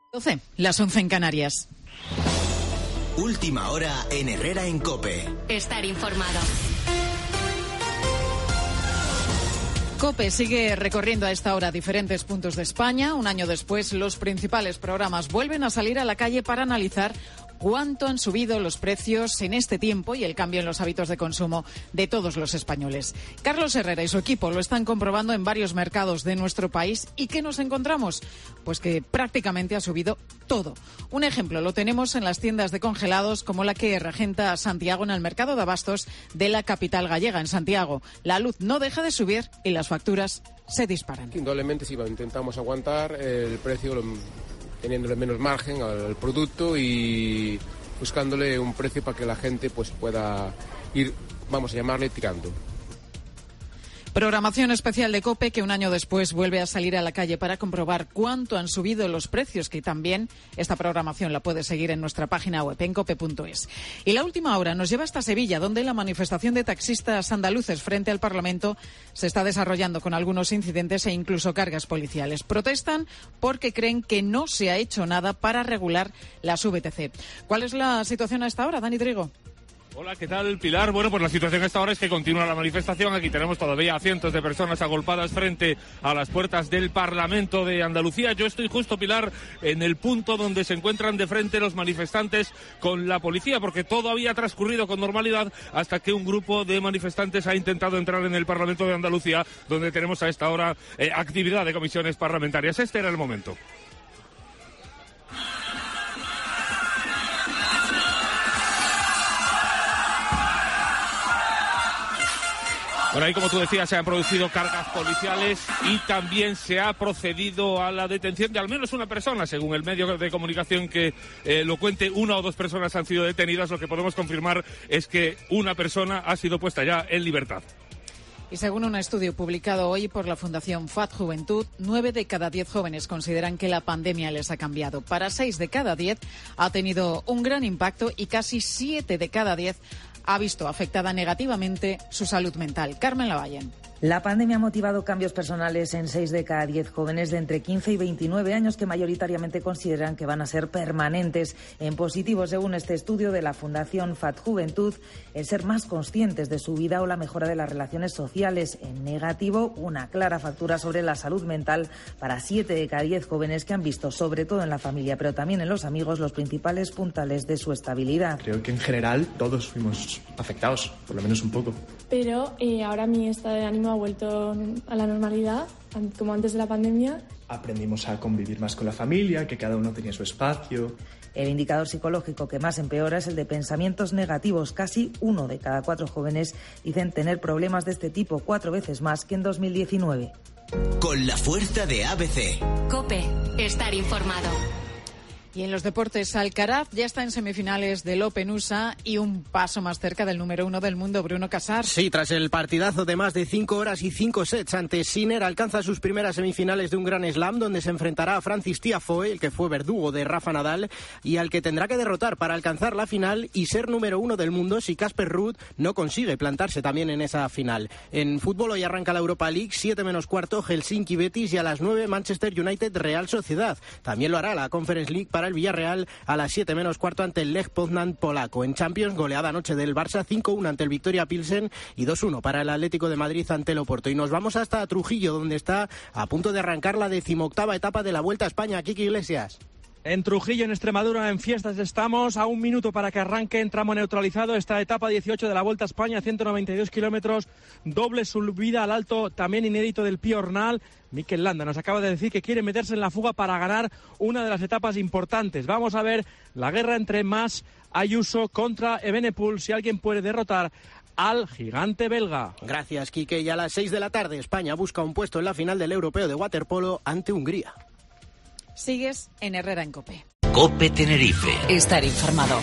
12, las 11 en Canarias. Última hora en Herrera en COPE. Estar informado. COPE sigue recorriendo a esta hora diferentes puntos de España. Un año después, los principales programas vuelven a salir a la calle para analizar cuánto han subido los precios en este tiempo y el cambio en los hábitos de consumo de todos los españoles. Carlos Herrera y su equipo lo están comprobando en varios mercados de nuestro país. ¿Y qué nos encontramos? Pues que prácticamente ha subido todo. Un ejemplo lo tenemos en las tiendas de congelados como la que regenta Santiago en el mercado de abastos de la capital gallega, en Santiago. La luz no deja de subir y las facturas se disparan. Indudablemente sí, intentamos aguantar el precio teniéndole menos margen al producto y buscándole un precio para que la gente pues pueda ir, vamos a llamarle, tirando. Programación especial de COPE que un año después vuelve a salir a la calle para comprobar cuánto han subido los precios, que también esta programación la puede seguir en nuestra página web en cope.es. Y la última hora nos lleva hasta Sevilla, donde la manifestación de taxistas andaluces frente al Parlamento se está desarrollando con algunos incidentes e incluso cargas policiales. Protestan porque creen que no se ha hecho nada para regular las VTC. ¿Cuál es la situación a esta hora, Dani Trigo? Hola, ¿qué tal, Pilar? Bueno, pues la situación a esta hora es que continúa la manifestación. Aquí tenemos todavía a cientos de personas agolpadas frente a las puertas del Parlamento de Andalucía. Yo estoy justo, Pilar, en el punto donde se encuentran de frente los manifestantes con la policía, porque todo había transcurrido con normalidad hasta que un grupo de manifestantes ha intentado entrar en el Parlamento de Andalucía, donde tenemos a esta hora actividad de comisiones parlamentarias. Este era el momento. Bueno, ahí, como tú decías, se han producido cargas policiales y también se ha procedido a la detención de al menos una persona, según el medio de comunicación que lo cuente. Una o dos personas han sido detenidas. Lo que podemos confirmar es que una persona ha sido puesta ya en libertad. Y según un estudio publicado hoy por la Fundación FAD Juventud, 9 de cada 10 jóvenes consideran que la pandemia les ha cambiado. Para 6 de cada 10 ha tenido un gran impacto y casi 7 de cada 10 ha visto afectada negativamente su salud mental. Carmen Lavallen. La pandemia ha motivado cambios personales en 6 de cada 10 jóvenes de entre 15 y 29 años que mayoritariamente consideran que van a ser permanentes. En positivo, según este estudio de la Fundación FAD Juventud, el ser más conscientes de su vida o la mejora de las relaciones sociales. En negativo, una clara factura sobre la salud mental para 7 de cada 10 jóvenes que han visto, sobre todo en la familia, pero también en los amigos, los principales puntales de su estabilidad. Creo que en general todos fuimos afectados, por lo menos un poco. Pero ahora mi estado de ánimo ha vuelto a la normalidad, como antes de la pandemia. Aprendimos a convivir más con la familia, que cada uno tenía su espacio. El indicador psicológico que más empeora es el de pensamientos negativos. Casi 1 de cada 4 jóvenes dicen tener problemas de este tipo, 4 veces más que en 2019. Con la fuerza de ABC. COPE, estar informado. Y en los deportes, Alcaraz ya está en semifinales del Open USA y un paso más cerca del número 1 del mundo, Bruno Casar. Sí, tras el partidazo de más de 5 horas y 5 sets ante Sinner, alcanza sus primeras semifinales de un Grand Slam donde se enfrentará a Francis Tiafoe, el que fue verdugo de Rafa Nadal, y al que tendrá que derrotar para alcanzar la final y ser número 1 del mundo si Casper Ruud no consigue plantarse también en esa final. En fútbol hoy arranca la Europa League, 7 menos cuarto, Helsinki Betis, y a las 9 Manchester United Real Sociedad. También lo hará la Conference League para el Villarreal a las 7 menos cuarto ante el Lech Poznan polaco. En Champions, goleada anoche del Barça, 5-1 ante el Victoria Pilsen y 2-1 para el Atlético de Madrid ante el Oporto. Y nos vamos hasta Trujillo, donde está a punto de arrancar la 18ª etapa de la Vuelta a España. Kiki Iglesias. En Trujillo, en Extremadura, en fiestas estamos. A 1 minuto para que arranque en tramo neutralizado esta etapa 18 de la Vuelta a España, 192 kilómetros, doble subida al alto, también inédito del Piornal. Mikel Landa nos acaba de decir que quiere meterse en la fuga para ganar una de las etapas importantes. Vamos a ver la guerra entre Mas, Ayuso contra Evenepoel, si alguien puede derrotar al gigante belga. Gracias, Quique. Y a las 6 de la tarde, España busca un puesto en la final del Europeo de Waterpolo ante Hungría. Sigues en Herrera en COPE. COPE Tenerife. Estar informado.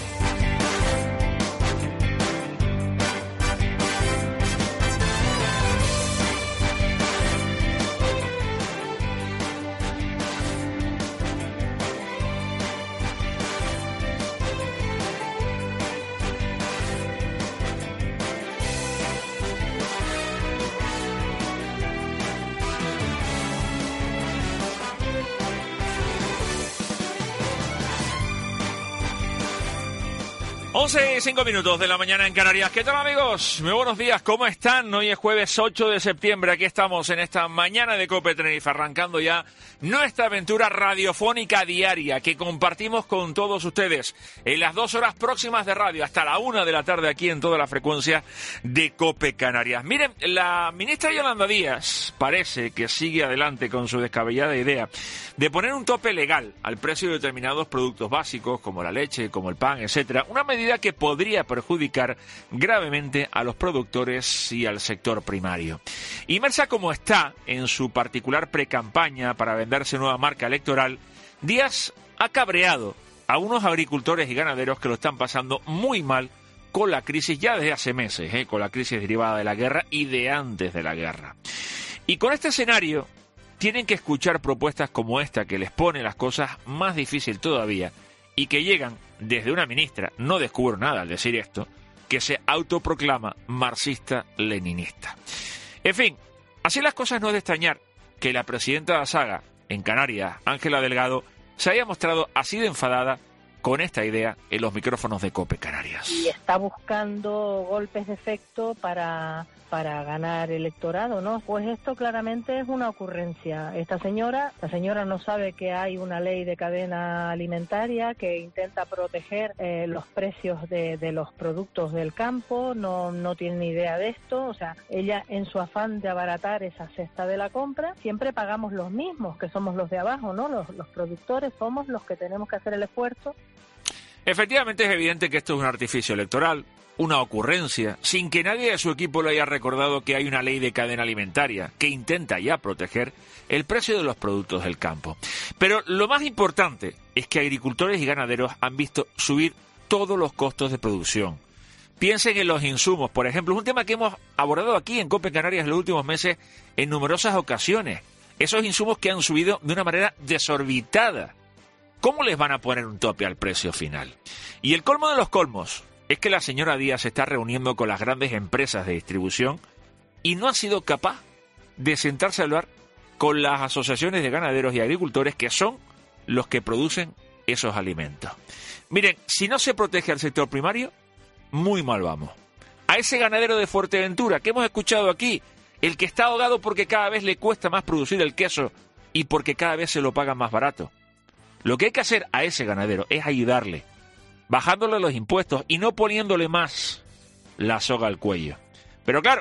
11:05 de la mañana en Canarias. ¿Qué tal, amigos? Muy buenos días, ¿cómo están? Hoy es jueves 8 de septiembre. Aquí estamos en esta mañana de COPE Tenerife, arrancando ya nuestra aventura radiofónica diaria que compartimos con todos ustedes en las 2 horas próximas de radio, hasta la 1 de la tarde aquí en toda la frecuencia de COPE Canarias. Miren, la ministra Yolanda Díaz parece que sigue adelante con su descabellada idea de poner un tope legal al precio de determinados productos básicos como la leche, como el pan, etcétera. Una medida que podría perjudicar gravemente a los productores y al sector primario. Inmersa como está en su particular precampaña para venderse nueva marca electoral, Díaz ha cabreado a unos agricultores y ganaderos que lo están pasando muy mal con la crisis ya desde hace meses, con la crisis derivada de la guerra y de antes de la guerra. Y con este escenario tienen que escuchar propuestas como esta que les pone las cosas más difíciles todavía y que llegan desde una ministra, no descubro nada al decir esto, que se autoproclama marxista-leninista. En fin, así las cosas no es de extrañar que la presidenta de la saga en Canarias, Ángela Delgado, se haya mostrado así de enfadada con esta idea en los micrófonos de COPE Canarias. Y está buscando golpes de efecto para ganar electorado, ¿no? Pues esto claramente es una ocurrencia. La señora no sabe que hay una ley de cadena alimentaria que intenta proteger los precios de los productos del campo, no tiene ni idea de esto, o sea, ella en su afán de abaratar esa cesta de la compra, siempre pagamos los mismos, que somos los de abajo, ¿no? Los productores somos los que tenemos que hacer el esfuerzo. Efectivamente es evidente que esto es un artificio electoral, una ocurrencia, sin que nadie de su equipo le haya recordado que hay una ley de cadena alimentaria que intenta ya proteger el precio de los productos del campo. Pero lo más importante es que agricultores y ganaderos han visto subir todos los costos de producción. Piensen en los insumos, por ejemplo, es un tema que hemos abordado aquí en COPE Canarias en los últimos meses en numerosas ocasiones. Esos insumos que han subido de una manera desorbitada. ¿Cómo les van a poner un tope al precio final? Y el colmo de los colmos es que la señora Díaz se está reuniendo con las grandes empresas de distribución y no ha sido capaz de sentarse a hablar con las asociaciones de ganaderos y agricultores que son los que producen esos alimentos. Miren, si no se protege al sector primario, muy mal vamos. A ese ganadero de Fuerteventura que hemos escuchado aquí, el que está ahogado porque cada vez le cuesta más producir el queso y porque cada vez se lo pagan más barato. Lo que hay que hacer a ese ganadero es ayudarle, bajándole los impuestos y no poniéndole más la soga al cuello. Pero claro,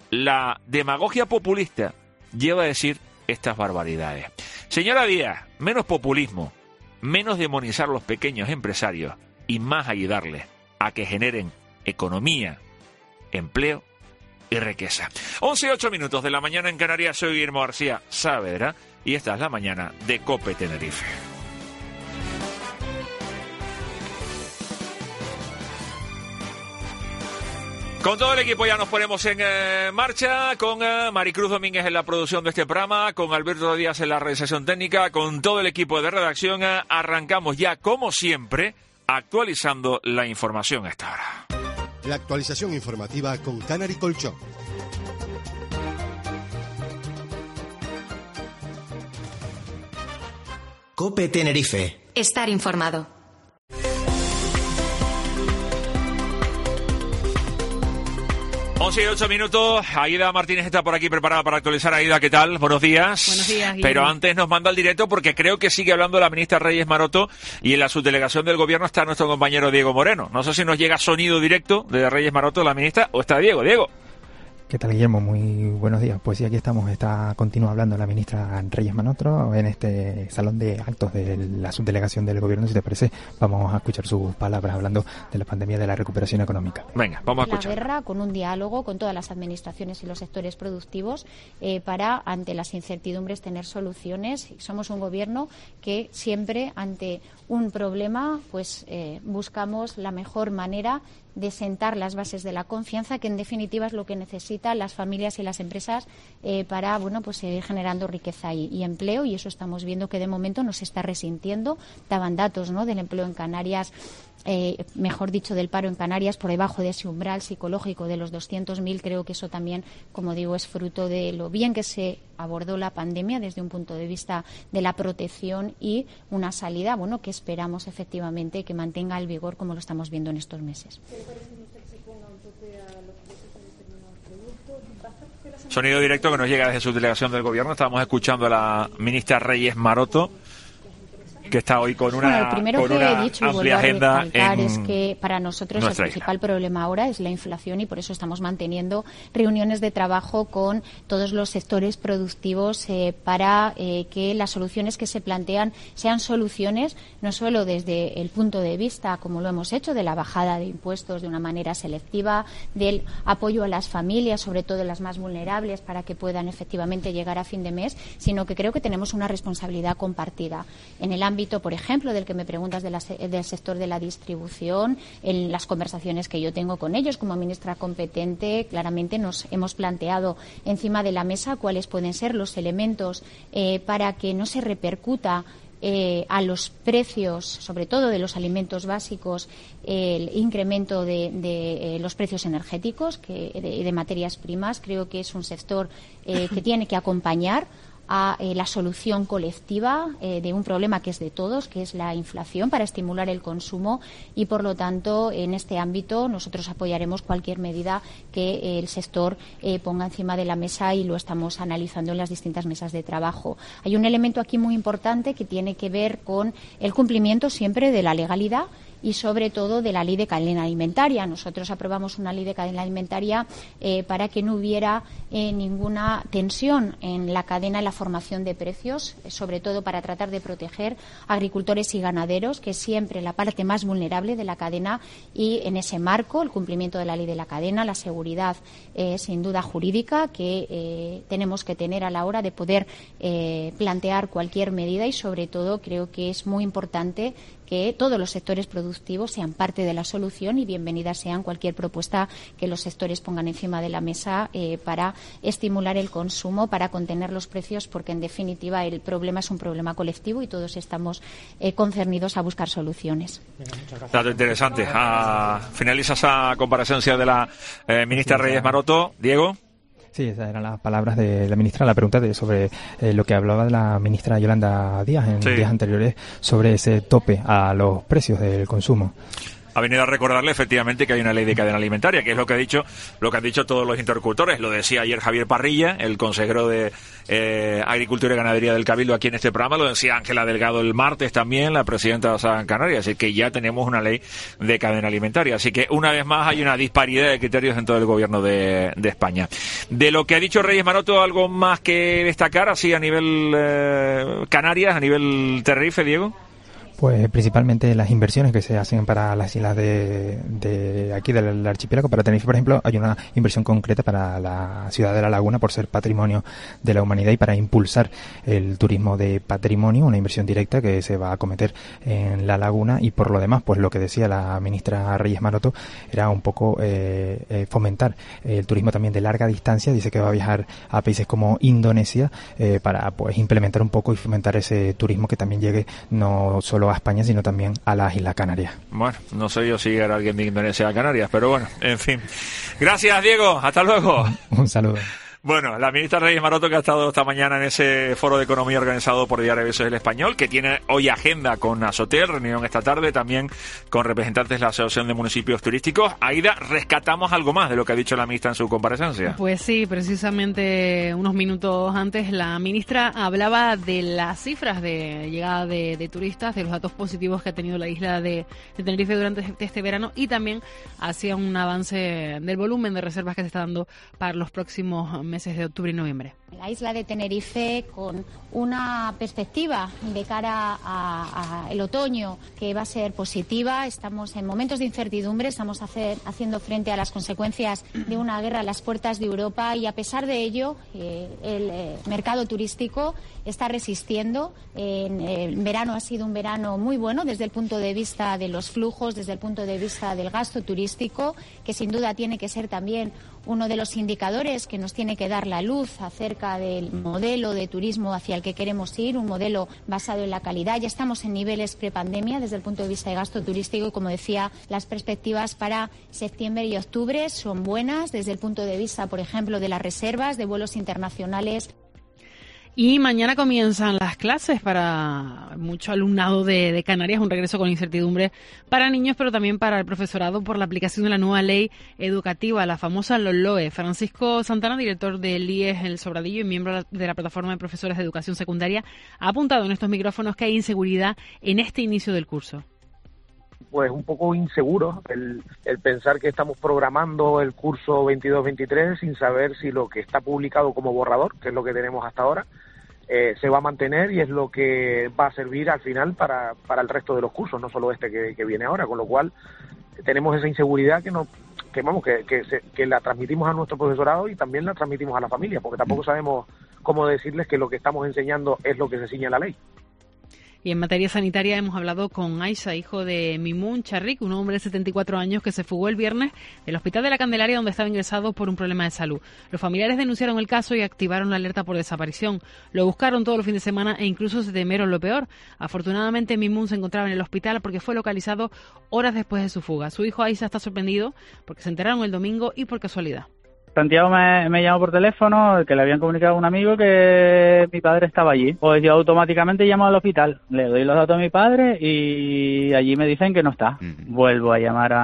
la demagogia populista lleva a decir estas barbaridades. Señora Díaz, menos populismo, menos demonizar a los pequeños empresarios y más ayudarles a que generen economía, empleo y riqueza. 11:08 de la mañana en Canarias. Soy Guillermo García Saavedra y esta es la mañana de COPE Tenerife. Con todo el equipo ya nos ponemos en marcha, con Maricruz Domínguez en la producción de este programa, con Alberto Díaz en la realización técnica, con todo el equipo de redacción. Arrancamos ya, como siempre, actualizando la información a esta hora. La actualización informativa con Canary Colchón. COPE Tenerife. Estar informado. 11:08. Aida Martínez está por aquí preparada para actualizar. Aida, ¿qué tal? Buenos días. Buenos días, Guillermo. Pero antes nos manda al directo porque creo que sigue hablando la ministra Reyes Maroto y en la subdelegación del gobierno está nuestro compañero Diego Moreno. No sé si nos llega sonido directo de Reyes Maroto, la ministra, o está Diego. Diego. ¿Qué tal, Guillermo? Muy buenos días. Pues sí, aquí estamos. Continúa hablando la ministra Reyes Maroto en este salón de actos de la subdelegación del gobierno. Si te parece, vamos a escuchar sus palabras hablando de la pandemia y de la recuperación económica. Venga, vamos a escuchar. La guerra con un diálogo con todas las administraciones y los sectores productivos para, ante las incertidumbres, tener soluciones. Somos un gobierno que siempre, ante un problema, pues buscamos la mejor manera de sentar las bases de la confianza, que en definitiva es lo que necesitan las familias y las empresas para seguir generando riqueza y empleo, y eso estamos viendo que de momento no se está resintiendo. Daban datos, ¿no?, del empleo en Canarias, mejor dicho, del paro en Canarias por debajo de ese umbral psicológico de los 200.000. Creo que eso también, como digo, es fruto de lo bien que se abordó la pandemia desde un punto de vista de la protección y una salida, que esperamos efectivamente que mantenga el vigor como lo estamos viendo en estos meses. Sonido directo que nos llega desde su delegación del Gobierno. Estábamos escuchando a la ministra Reyes Maroto, que está hoy con una, primero que he dicho, amplia agenda. Es que para nosotros el principal problema ahora es la inflación, y por eso estamos manteniendo reuniones de trabajo con todos los sectores productivos para que las soluciones que se plantean sean soluciones no solo desde el punto de vista, como lo hemos hecho, de la bajada de impuestos de una manera selectiva, del apoyo a las familias, sobre todo las más vulnerables, para que puedan efectivamente llegar a fin de mes, sino que creo que tenemos una responsabilidad compartida en el ámbito, por ejemplo, del que me preguntas del sector de la distribución. En las conversaciones que yo tengo con ellos como ministra competente, claramente nos hemos planteado encima de la mesa cuáles pueden ser los elementos para que no se repercuta a los precios, sobre todo de los alimentos básicos, el incremento de los precios energéticos de materias primas. Creo que es un sector que tiene que acompañar a la solución colectiva de un problema que es de todos, que es la inflación, para estimular el consumo, y por lo tanto en este ámbito nosotros apoyaremos cualquier medida que el sector ponga encima de la mesa, y lo estamos analizando en las distintas mesas de trabajo. Hay un elemento aquí muy importante que tiene que ver con el cumplimiento siempre de la legalidad y sobre todo de la ley de cadena alimentaria. Nosotros aprobamos una ley de cadena alimentaria para que no hubiera ninguna tensión en la cadena, en la formación de precios, sobre todo para tratar de proteger a agricultores y ganaderos, que es siempre la parte más vulnerable de la cadena, y en ese marco el cumplimiento de la ley de la cadena, la seguridad sin duda jurídica que tenemos que tener a la hora de poder plantear cualquier medida, y sobre todo creo que es muy importante que todos los sectores productivos sean parte de la solución, y bienvenidas sean cualquier propuesta que los sectores pongan encima de la mesa para estimular el consumo, para contener los precios, porque en definitiva el problema es un problema colectivo y todos estamos concernidos a buscar soluciones. Dato interesante. Finaliza esa comparecencia de la ministra Reyes Maroto. Diego. Sí, esas eran las palabras de la ministra. La pregunta sobre lo que hablaba de la ministra Yolanda Díaz en días anteriores sobre ese tope a los precios del consumo. Ha venido a recordarle efectivamente que hay una ley de cadena alimentaria, que es lo que han dicho todos los interlocutores. Lo decía ayer Javier Parrilla, el consejero de Agricultura y Ganadería del Cabildo, aquí en este programa. Lo decía Ángela Delgado el martes también, la presidenta de San Canarias. Así que ya tenemos una ley de cadena alimentaria. Así que una vez más hay una disparidad de criterios en todo el gobierno de España. De lo que ha dicho Reyes Maroto, ¿algo más que destacar así a nivel Canarias, a nivel Tenerife, Diego? Pues principalmente las inversiones que se hacen para las islas de aquí del archipiélago. Para Tenerife, por ejemplo, hay una inversión concreta para la ciudad de La Laguna por ser patrimonio de la humanidad y para impulsar el turismo de patrimonio, una inversión directa que se va a acometer en La Laguna. Y por lo demás, pues lo que decía la ministra Reyes Maroto era un poco fomentar el turismo también de larga distancia. Dice que va a viajar a países como Indonesia para pues implementar un poco y fomentar ese turismo que también llegue no solo a España, sino también a las Islas Canarias. Bueno, no sé yo si era alguien de Indonesia a Canarias, pero bueno, en fin. Gracias, Diego. Hasta luego. Un saludo. Bueno, la ministra Reyes Maroto, que ha estado esta mañana en ese foro de economía organizado por Diario Besos del Español, que tiene hoy agenda con Asotel, reunión esta tarde, también con representantes de la Asociación de Municipios Turísticos. Aida, rescatamos algo más de lo que ha dicho la ministra en su comparecencia. Pues sí, precisamente unos minutos antes la ministra hablaba de las cifras de llegada de turistas, de los datos positivos que ha tenido la isla de Tenerife durante este verano, y también hacía un avance del volumen de reservas que se está dando para los próximos meses de octubre y noviembre. La isla de Tenerife con una perspectiva de cara al otoño que va a ser positiva. Estamos en momentos de incertidumbre, estamos haciendo frente a las consecuencias de una guerra a las puertas de Europa y a pesar de ello el mercado turístico está resistiendo. El verano ha sido un verano muy bueno desde el punto de vista de los flujos, desde el punto de vista del gasto turístico, que sin duda tiene que ser también uno de los indicadores que nos tiene que dar la luz acerca del modelo de turismo hacia el que queremos ir, un modelo basado en la calidad. Ya estamos en niveles prepandemia desde el punto de vista de gasto turístico y, como decía, las perspectivas para septiembre y octubre son buenas desde el punto de vista, por ejemplo, de las reservas de vuelos internacionales. Y mañana comienzan las clases para mucho alumnado de Canarias, un regreso con incertidumbre para niños, pero también para el profesorado por la aplicación de la nueva ley educativa, la famosa LOLOE. Francisco Santana, director del IES El Sobradillo y miembro de la plataforma de profesores de educación secundaria, ha apuntado en estos micrófonos que hay inseguridad en este inicio del curso. Pues un poco inseguro el pensar que estamos programando el curso 22-23 sin saber si lo que está publicado como borrador, que es lo que tenemos hasta ahora, se va a mantener y es lo que va a servir al final para el resto de los cursos, no solo este que viene ahora, con lo cual tenemos esa inseguridad que la transmitimos a nuestro profesorado y también la transmitimos a la familia, porque tampoco sabemos cómo decirles que lo que estamos enseñando es lo que se ciña en la ley. Y en materia sanitaria hemos hablado con Aisha, hijo de Mimun Charrik, un hombre de 74 años que se fugó el viernes del Hospital de la Candelaria, donde estaba ingresado por un problema de salud. Los familiares denunciaron el caso y activaron la alerta por desaparición. Lo buscaron todo el fin de semana e incluso se temieron lo peor. Afortunadamente, Mimun se encontraba en el hospital porque fue localizado horas después de su fuga. Su hijo Aisha está sorprendido porque se enteraron el domingo y por casualidad. Santiago me llamó por teléfono que le habían comunicado a un amigo que mi padre estaba allí. Pues yo automáticamente llamo al hospital, le doy los datos a mi padre y allí me dicen que no está. Vuelvo a llamar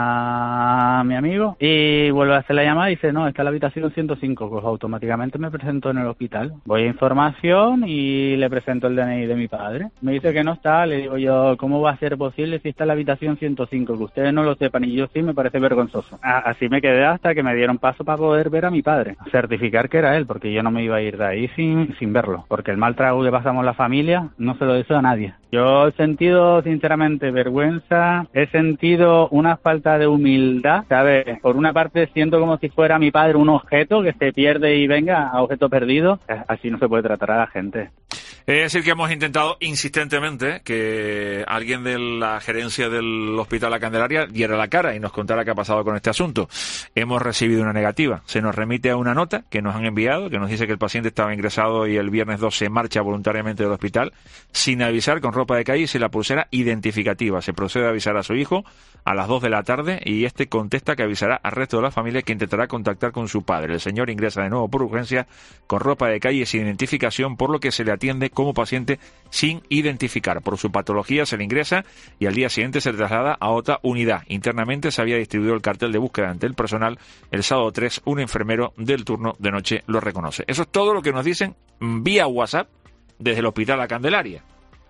a mi amigo y vuelvo a hacer la llamada y dice, no, está en la habitación 105. Pues automáticamente me presento en el hospital. Voy a información y le presento el DNI de mi padre. Me dice que no está, le digo yo, ¿cómo va a ser posible si está en la habitación 105? Que ustedes no lo sepan y yo sí, me parece vergonzoso. Así me quedé hasta que me dieron paso para poder ver a mi padre, certificar que era él, porque yo no me iba a ir de ahí sin verlo, porque el mal trago que pasamos la familia no se lo deseo a nadie. Yo he sentido sinceramente vergüenza, he sentido una falta de humildad, ¿sabes? Por una parte siento como si fuera mi padre un objeto que se pierde y venga a objeto perdido. Así no se puede tratar a la gente. Es decir, que hemos intentado insistentemente que alguien de la gerencia del Hospital La Candelaria diera la cara y nos contara qué ha pasado con este asunto. Hemos recibido una negativa. Se nos remite a una nota que nos han enviado, que nos dice que el paciente estaba ingresado y el viernes 2 se marcha voluntariamente del hospital sin avisar, con ropa de calle y sin la pulsera identificativa. Se procede a avisar a su hijo a las 2 de la tarde y este contesta que avisará al resto de la familia, que intentará contactar con su padre. El señor ingresa de nuevo por urgencia con ropa de calle sin identificación, por lo que se le atiende como paciente sin identificar. Por su patología se le ingresa y al día siguiente se traslada a otra unidad. Internamente se había distribuido el cartel de búsqueda ante el personal. El sábado 3, un enfermero del turno de noche lo reconoce. Eso es todo lo que nos dicen vía WhatsApp desde el Hospital La Candelaria.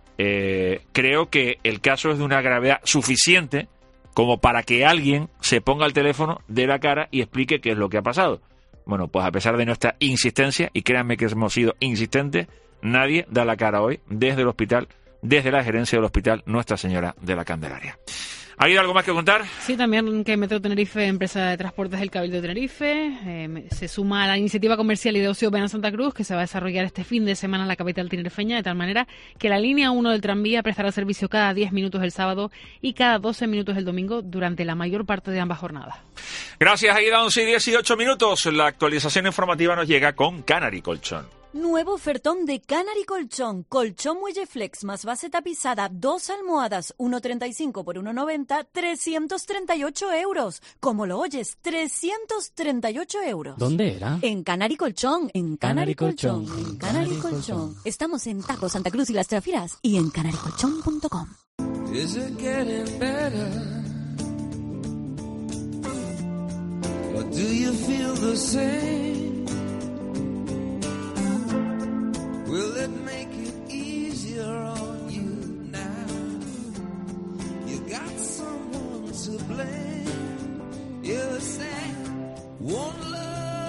Creo que el caso es de una gravedad suficiente como para que alguien se ponga al teléfono, dé la cara y explique qué es lo que ha pasado. Bueno, pues a pesar de nuestra insistencia, y créanme que hemos sido insistentes, nadie da la cara hoy desde el hospital, desde la gerencia del hospital Nuestra Señora de la Candelaria. ¿Ha habido algo más que contar? Sí, también que Metro Tenerife, empresa de transportes del Cabildo de Tenerife, se suma a la iniciativa comercial y de ocio Ven a Santa Cruz, que se va a desarrollar este fin de semana en la capital tinerfeña, de tal manera que la línea 1 del tranvía prestará servicio cada 10 minutos el sábado y cada 12 minutos el domingo durante la mayor parte de ambas jornadas. Gracias, Aida. 11 y 18 minutos. La actualización informativa nos llega con Canary Colchón. Nuevo ofertón de Canary Colchón. Colchón Muelle Flex más base tapizada, 2 almohadas, 1,35 por 1,90, 338 euros. Como lo oyes, 338 euros. ¿Dónde era? En Canary Colchón, en Canary Colchón, en Canary Colchón. Estamos en Tajo, Santa Cruz y Las Trafiras y en canarycolchón.com. Is it getting better? Or do you feel the same? Will it make it easier on you now? You got someone to blame. You say one love.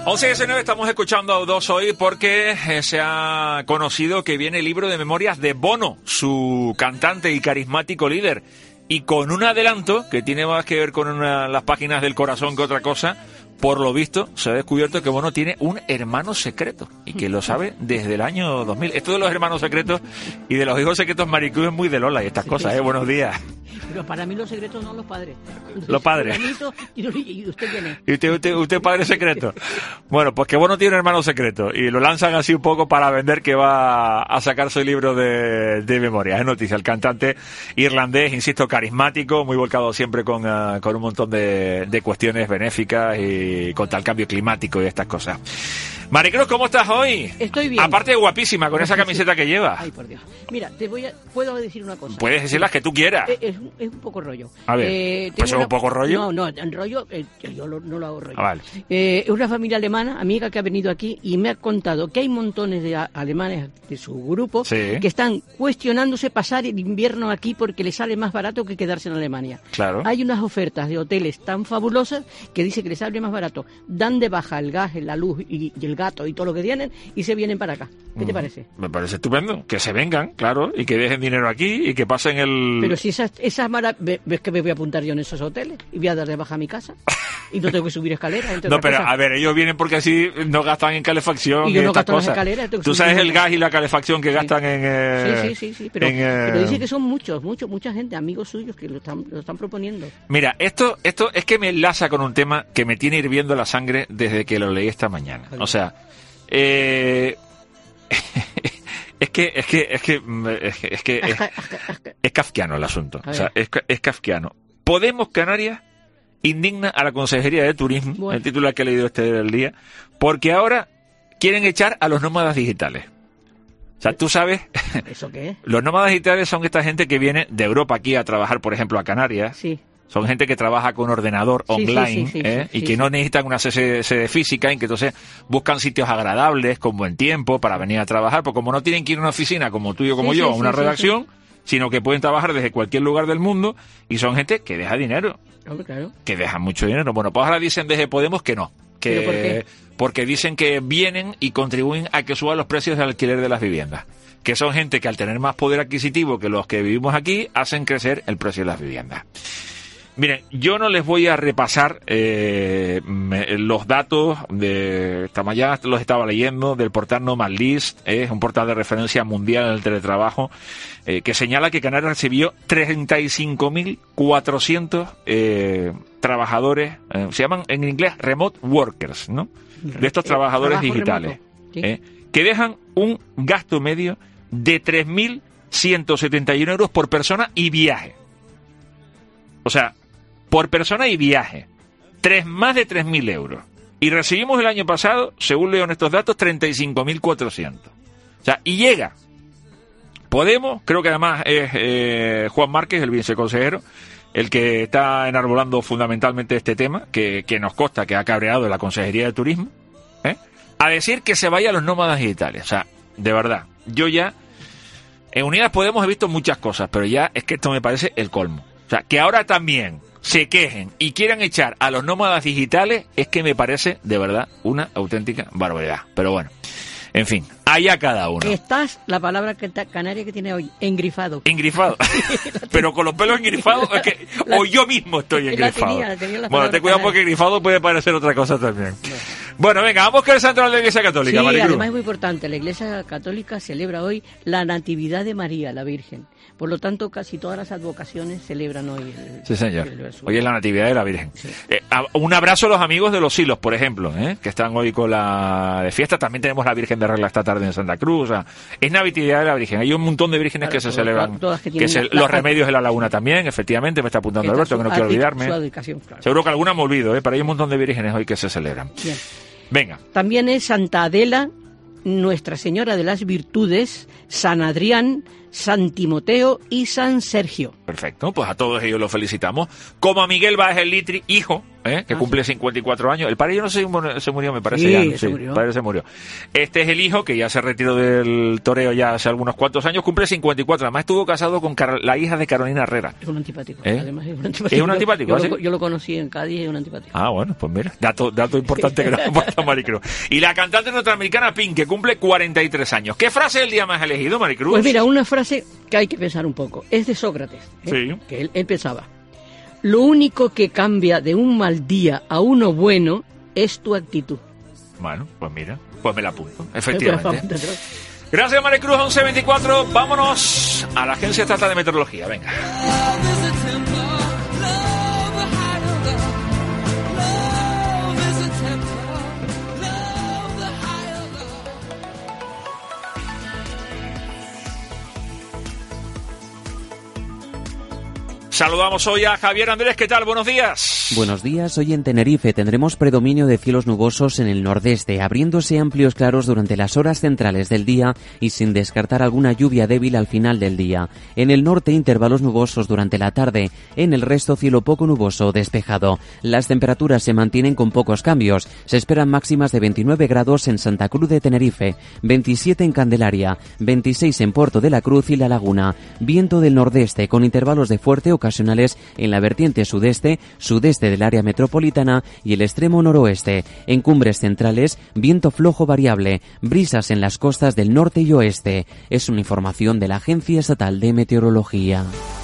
11:19, estamos escuchando a U2 hoy porque se ha conocido que viene el libro de memorias de Bono, su cantante y carismático líder. Y con un adelanto que tiene más que ver con las páginas del corazón que otra cosa, por lo visto se ha descubierto que Bono tiene un hermano secreto y que lo sabe desde el año 2000. Esto de los hermanos secretos y de los hijos secretos, Maricruz, es muy de Lola y estas cosas, ¿eh? Buenos días. Pero para mí los secretos no los padres. Los padres. ¿Y usted quién es? ¿Y usted padre secreto? Bueno, pues que Bono tiene un hermano secreto y lo lanzan así un poco para vender que va a sacar su libro de memorias. Es noticia. El cantante irlandés, insisto, carismático, muy volcado siempre con un montón de cuestiones benéficas y contra el cambio climático y estas cosas. Maricruz, ¿cómo estás hoy? Estoy bien. Aparte de guapísima, con esa camiseta que llevas. Ay, por Dios. Mira, puedo decir una cosa. Puedes decir las que tú quieras. Es un poco rollo. A ver, ¿pues es un poco rollo? No, en rollo, yo no lo hago rollo. Vale. Es una familia alemana, amiga que ha venido aquí y me ha contado que hay montones de alemanes de su grupo que están cuestionándose pasar el invierno aquí porque les sale más barato que quedarse en Alemania. Claro. Hay unas ofertas de hoteles tan fabulosas que dice que les sale más barato. Dan de baja el gas, la luz y el gato y todo lo que tienen y se vienen para acá. ¿Qué te parece? Me parece estupendo. Que se vengan, claro, y que dejen dinero aquí y que pasen el... Pero si esas ves que me voy a apuntar yo en esos hoteles y voy a dar de baja a mi casa y no tengo que subir escaleras. No, pero a ver, ellos vienen porque así no gastan en calefacción y yo no gasto en las escaleras. Tú sabes el gas y la calefacción que gastan en... Sí. Pero dice que son mucha gente, amigos suyos que lo están proponiendo. Mira, esto es que me enlaza con un tema que me tiene hirviendo la sangre desde que lo leí esta mañana. O sea, es kafkiano el asunto. O sea, es kafkiano. Podemos Canarias indigna a la Consejería de Turismo, el titular que he leído del día, porque ahora quieren echar a los nómadas digitales. O sea, tú sabes... ¿Eso qué es? Los nómadas digitales son esta gente que viene de Europa aquí a trabajar, por ejemplo, a Canarias. Sí. Son gente que trabaja con ordenador online y que no necesitan una sede física y que entonces buscan sitios agradables, con buen tiempo, para venir a trabajar, porque como no tienen que ir a una oficina como tú y como yo, a una redacción, sino que pueden trabajar desde cualquier lugar del mundo y son gente que deja dinero. Claro. Que deja mucho dinero. Bueno, pues ahora dicen desde Podemos que no. ¿Pero por qué? Porque dicen que vienen y contribuyen a que suban los precios del alquiler de las viviendas. Que son gente que al tener más poder adquisitivo que los que vivimos aquí, hacen crecer el precio de las viviendas. Miren, yo no les voy a repasar los datos de esta mañana, los estaba leyendo, del portal Nomadlist, es un portal de referencia mundial en el teletrabajo, que señala que Canarias recibió 35.400 trabajadores, se llaman en inglés remote workers, ¿no? De estos trabajadores digitales, que dejan un gasto medio de 3.171 euros por persona y viaje. O sea, por persona y viaje, más de 3.000 euros. Y recibimos el año pasado, según leo en estos datos, 35.400. O sea, y llega Podemos, creo que además es Juan Márquez, el viceconsejero, el que está enarbolando fundamentalmente este tema, que nos consta que ha cabreado la Consejería de Turismo, a decir que se vaya a los nómadas digitales. O sea, de verdad, yo ya, en Unidas Podemos he visto muchas cosas, pero ya es que esto me parece el colmo. O sea, que ahora también se quejen y quieran echar a los nómadas digitales, es que me parece, de verdad, una auténtica barbaridad. Pero bueno, en fin, allá cada uno. Estás, la palabra canaria que tiene hoy, engrifado. Engrifado. Pero con los pelos engrifados, es que, o yo mismo estoy engrifado. Bueno, ten cuidado porque engrifado puede parecer otra cosa también. Bueno, venga, vamos con el santo de la Iglesia Católica, sí, Maricruz. Además es muy importante, la Iglesia Católica celebra hoy la Natividad de María, la Virgen. Por lo tanto, casi todas las advocaciones celebran hoy sí, señor. Hoy es la Natividad de la Virgen. Sí. Un abrazo a los amigos de los Silos, por ejemplo, que están hoy con la de fiesta. También tenemos la Virgen de Regla esta tarde en Santa Cruz. O sea, es Natividad de la Virgen. Hay un montón de vírgenes que se celebran. Los remedios de la laguna también, efectivamente, me está apuntando Alberto, que no quiero olvidarme. Claro. Seguro que alguna me olvido, pero hay un montón de vírgenes hoy que se celebran. Bien. Venga. También es Santa Adela, Nuestra Señora de las Virtudes, San Adrián, San Timoteo y San Sergio. Perfecto, pues a todos ellos los felicitamos. Como a Miguel Báez Litri, hijo, que cumple 54 años. El padre yo no sé si se murió, me parece. Sí, ya. se murió. El padre se murió. Este es el hijo, que ya se retiró del toreo ya hace algunos cuantos años, cumple 54. Además estuvo casado con la hija de Carolina Herrera. Es un antipático. Además es un antipático. ¿Es un antipático? Yo lo conocí en Cádiz, es un antipático. Ah, bueno, pues mira, dato importante que nos aporta Maricruz. Y la cantante norteamericana Pink, que cumple 43 años. ¿Qué frase del día más elegido, Maricruz? Pues mira, una frase que hay que pensar un poco. Es de Sócrates, sí. Que él pensaba: lo único que cambia de un mal día a uno bueno es tu actitud. Bueno, pues mira, pues me la apunto, efectivamente. Gracias, Maricruz, 11:24. Vámonos a la Agencia Estatal de Meteorología, venga. Saludamos hoy a Javier Andrés. ¿Qué tal? Buenos días. Buenos días. Hoy en Tenerife tendremos predominio de cielos nubosos en el nordeste, abriéndose amplios claros durante las horas centrales del día y sin descartar alguna lluvia débil al final del día. En el norte, intervalos nubosos durante la tarde. En el resto, cielo poco nuboso o despejado. Las temperaturas se mantienen con pocos cambios. Se esperan máximas de 29 grados en Santa Cruz de Tenerife, 27 en Candelaria, 26 en Puerto de la Cruz y La Laguna. Viento del nordeste con intervalos de fuerte ocasionales en la vertiente sudeste del área metropolitana y el extremo noroeste. En cumbres centrales, viento flojo variable, brisas en las costas del norte y oeste. Es una información de la Agencia Estatal de Meteorología.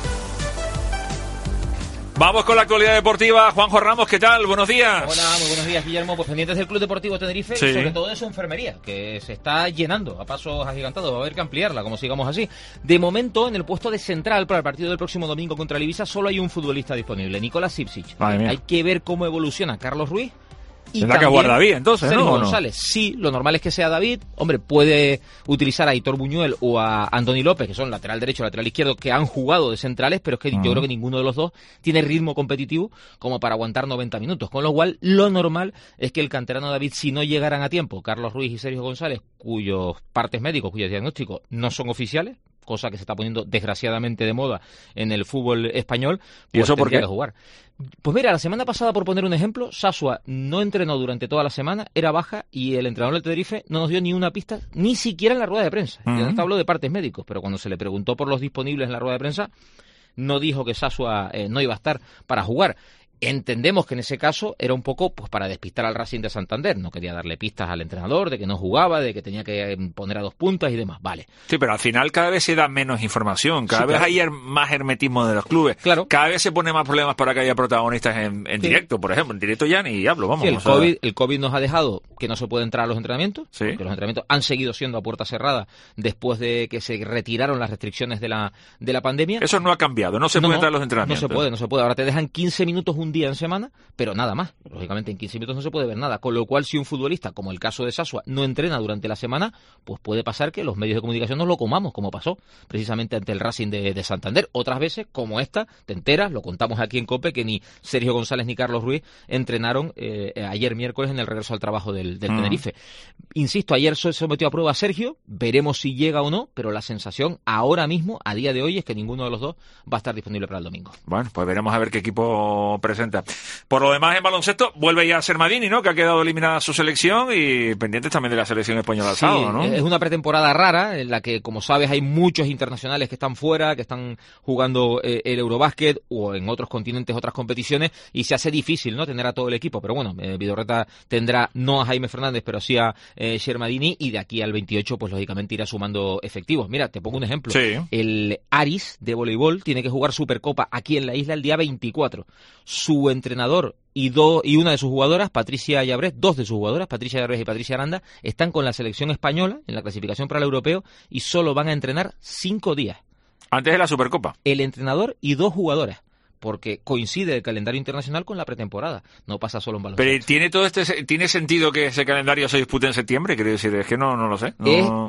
Vamos con la actualidad deportiva. Juanjo Ramos, ¿qué tal? Buenos días. Hola, muy buenos días, Guillermo. Pues pendientes del Club Deportivo Tenerife, sí, y sobre todo de su enfermería, que se está llenando a pasos agigantados. Va a haber que ampliarla, como sigamos así. De momento, en el puesto de central para el partido del próximo domingo contra el Ibiza, solo hay un futbolista disponible, Nicolás Sipsic. Hay que ver cómo evoluciona Carlos Ruiz. Y tendrá que jugar David, entonces, Sergio ¿no? González. Sí, lo normal es que sea David. Hombre, puede utilizar a Aitor Buñuel o a Antoni López, que son lateral derecho y lateral izquierdo, que han jugado de centrales, pero es que yo creo que ninguno de los dos tiene ritmo competitivo como para aguantar 90 minutos. Con lo cual, lo normal es que el canterano David, si no llegaran a tiempo, Carlos Ruiz y Sergio González, cuyos partes médicos, cuyos diagnósticos no son oficiales, cosa que se está poniendo desgraciadamente de moda en el fútbol español, pues ¿y eso por qué? Que jugar. Pues mira, la semana pasada, por poner un ejemplo, Sasua no entrenó durante toda la semana, era baja, y el entrenador del Tenerife no nos dio ni una pista, ni siquiera en la rueda de prensa. Ya no habló de partes médicos, pero cuando se le preguntó por los disponibles en la rueda de prensa, no dijo que Sasua no iba a estar para jugar. Entendemos que en ese caso era un poco pues para despistar al Racing de Santander. No quería darle pistas al entrenador de que no jugaba, de que tenía que poner a 2 puntas y demás. Vale. Sí, pero al final cada vez se da menos información. Cada vez hay más hermetismo de los clubes. Claro. Cada vez se pone más problemas para que haya protagonistas en directo, por ejemplo. En directo ya ni hablo, vamos. Sí, el COVID nos ha dejado que no se puede entrar a los entrenamientos. Sí. Que los entrenamientos han seguido siendo a puerta cerrada después de que se retiraron las restricciones de la pandemia. Eso no ha cambiado. No se puede entrar a los entrenamientos. No se puede. Ahora te dejan 15 minutos un día en semana, pero nada más. Lógicamente en 15 minutos no se puede ver nada, con lo cual si un futbolista, como el caso de Sasua, no entrena durante la semana, pues puede pasar que los medios de comunicación nos lo comamos, como pasó precisamente ante el Racing de Santander. Otras veces, como esta, te enteras, lo contamos aquí en COPE, que ni Sergio González ni Carlos Ruiz entrenaron ayer miércoles en el regreso al trabajo del Tenerife. Insisto, ayer se sometió a prueba a Sergio, veremos si llega o no, pero la sensación ahora mismo, a día de hoy, es que ninguno de los dos va a estar disponible para el domingo. Bueno, pues veremos a ver qué equipo presenta. Por lo demás, en baloncesto, vuelve ya a ser Madini, ¿no? Que ha quedado eliminada su selección y pendientes también de la selección española al sábado, ¿no? Es una pretemporada rara en la que, como sabes, hay muchos internacionales que están fuera, que están jugando el Eurobásquet o en otros continentes, otras competiciones, y se hace difícil, ¿no? Tener a todo el equipo. Pero bueno, Vidorreta tendrá no a Jaime Fernández, pero sí a Shermadini, y de aquí al 28, pues lógicamente irá sumando efectivos. Mira, te pongo un ejemplo. Sí. El Aris de voleibol tiene que jugar Supercopa aquí en la isla el día 24. Su entrenador y una de sus jugadoras, Patricia Llabrés, dos de sus jugadoras, Patricia Llabrés y Patricia Aranda, están con la selección española en la clasificación para el europeo y solo van a entrenar 5 días. Antes de la Supercopa. El entrenador y 2 jugadoras, porque coincide el calendario internacional con la pretemporada, no pasa solo en baloncesto. Pero ¿tiene sentido que ese calendario se dispute en septiembre? Quiero decir, es que no lo sé.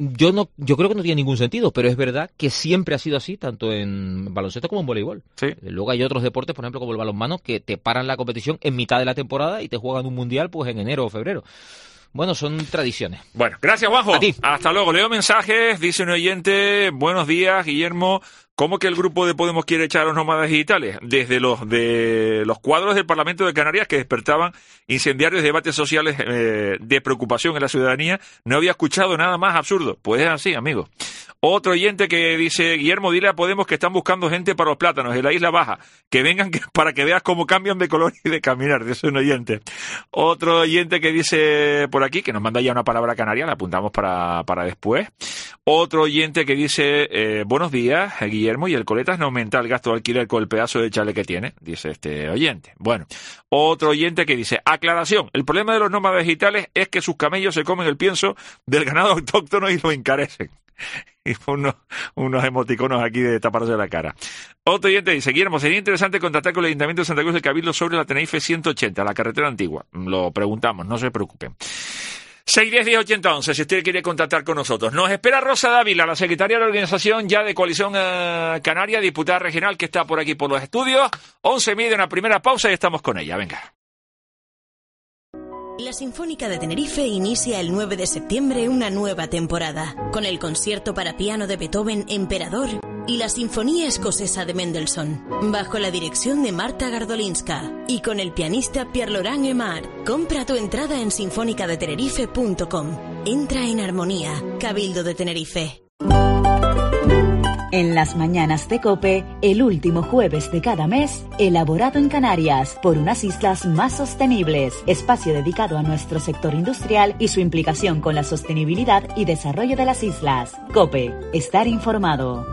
Yo creo que no tiene ningún sentido, pero es verdad que siempre ha sido así, tanto en baloncesto como en voleibol. Sí. Luego hay otros deportes, por ejemplo, como el balonmano, que te paran la competición en mitad de la temporada y te juegan un mundial pues en enero o febrero. Bueno, son tradiciones. Bueno, gracias, Juanjo. A ti. Hasta luego. Leo mensajes. Dice un oyente, buenos días, Guillermo. ¿Cómo que el grupo de Podemos quiere echar a los nómadas digitales? Desde los cuadros del Parlamento de Canarias que despertaban incendiarios debates sociales de preocupación en la ciudadanía, no había escuchado nada más absurdo. Pues es así, amigo. Otro oyente que dice, Guillermo, dile a Podemos que están buscando gente para los plátanos en la Isla Baja, que vengan para que veas cómo cambian de color y de caminar, dice un oyente. Otro oyente que dice por aquí, que nos manda ya una palabra canaria, la apuntamos para después. Otro oyente que dice, buenos días, Guillermo, y el Coletas no aumenta el gasto de alquiler con el pedazo de chale que tiene, dice este oyente. Bueno, otro oyente que dice, aclaración, el problema de los nómadas digitales es que sus camellos se comen el pienso del ganado autóctono y lo encarecen. Y unos emoticonos aquí de taparse la cara. Otro oyente dice, Guillermo, sería interesante contactar con el Ayuntamiento de Santa Cruz del Cabildo sobre la Tenerife 180, la carretera antigua. Lo preguntamos, no se preocupen. 610-1080-11, si usted quiere contactar con nosotros. Nos espera Rosa Dávila, la secretaria de la organización ya de Coalición Canaria, diputada regional, que está por aquí por los estudios. 11:30, una primera pausa y estamos con ella. Venga. La Sinfónica de Tenerife inicia el 9 de septiembre una nueva temporada, con el concierto para piano de Beethoven Emperador y la Sinfonía Escocesa de Mendelssohn, bajo la dirección de Marta Gardolinska y con el pianista Pierre-Laurent Aimard. Compra tu entrada en sinfonicadetenerife.com. Entra en armonía, Cabildo de Tenerife. En las mañanas de COPE, el último jueves de cada mes, elaborado en Canarias por unas islas más sostenibles, espacio dedicado a nuestro sector industrial y su implicación con la sostenibilidad y desarrollo de las islas. COPE, estar informado.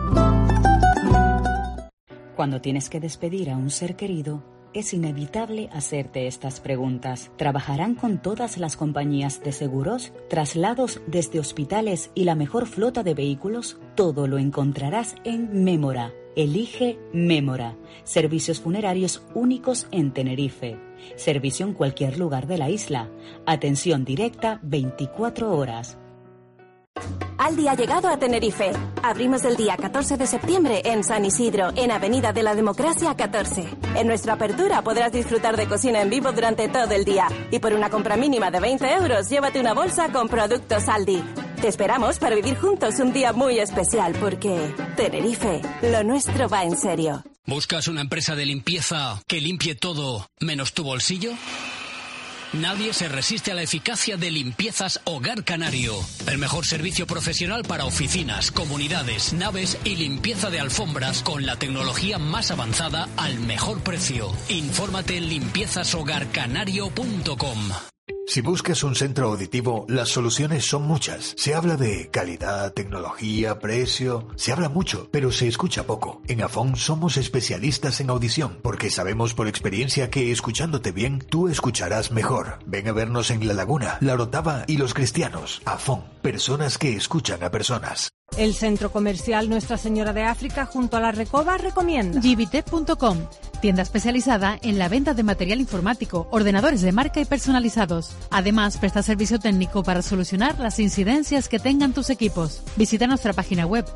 Cuando tienes que despedir a un ser querido, es inevitable hacerte estas preguntas. ¿Trabajarán con todas las compañías de seguros? ¿Traslados desde hospitales y la mejor flota de vehículos? Todo lo encontrarás en Mémora. Elige Mémora. Servicios funerarios únicos en Tenerife. Servicio en cualquier lugar de la isla. Atención directa 24 horas. Aldi ha llegado a Tenerife. Abrimos el día 14 de septiembre en San Isidro, en Avenida de la Democracia 14. En nuestra apertura podrás disfrutar de cocina en vivo durante todo el día. Y por una compra mínima de 20 euros, llévate una bolsa con productos Aldi. Te esperamos para vivir juntos un día muy especial, porque Tenerife, lo nuestro va en serio. ¿Buscas una empresa de limpieza que limpie todo menos tu bolsillo? Nadie se resiste a la eficacia de Limpiezas Hogar Canario. El mejor servicio profesional para oficinas, comunidades, naves y limpieza de alfombras con la tecnología más avanzada al mejor precio. Infórmate en limpiezashogarcanario.com. Si buscas un centro auditivo, las soluciones son muchas. Se habla de calidad, tecnología, precio. Se habla mucho, pero se escucha poco. En Afón somos especialistas en audición, porque sabemos por experiencia que escuchándote bien, tú escucharás mejor. Ven a vernos en La Laguna, La Orotava y Los Cristianos. Afón, personas que escuchan a personas. El centro comercial Nuestra Señora de África junto a la Recoba recomienda Givitech.com, tienda especializada en la venta de material informático, ordenadores de marca y personalizados. Además, presta servicio técnico para solucionar las incidencias que tengan tus equipos. Visita nuestra página web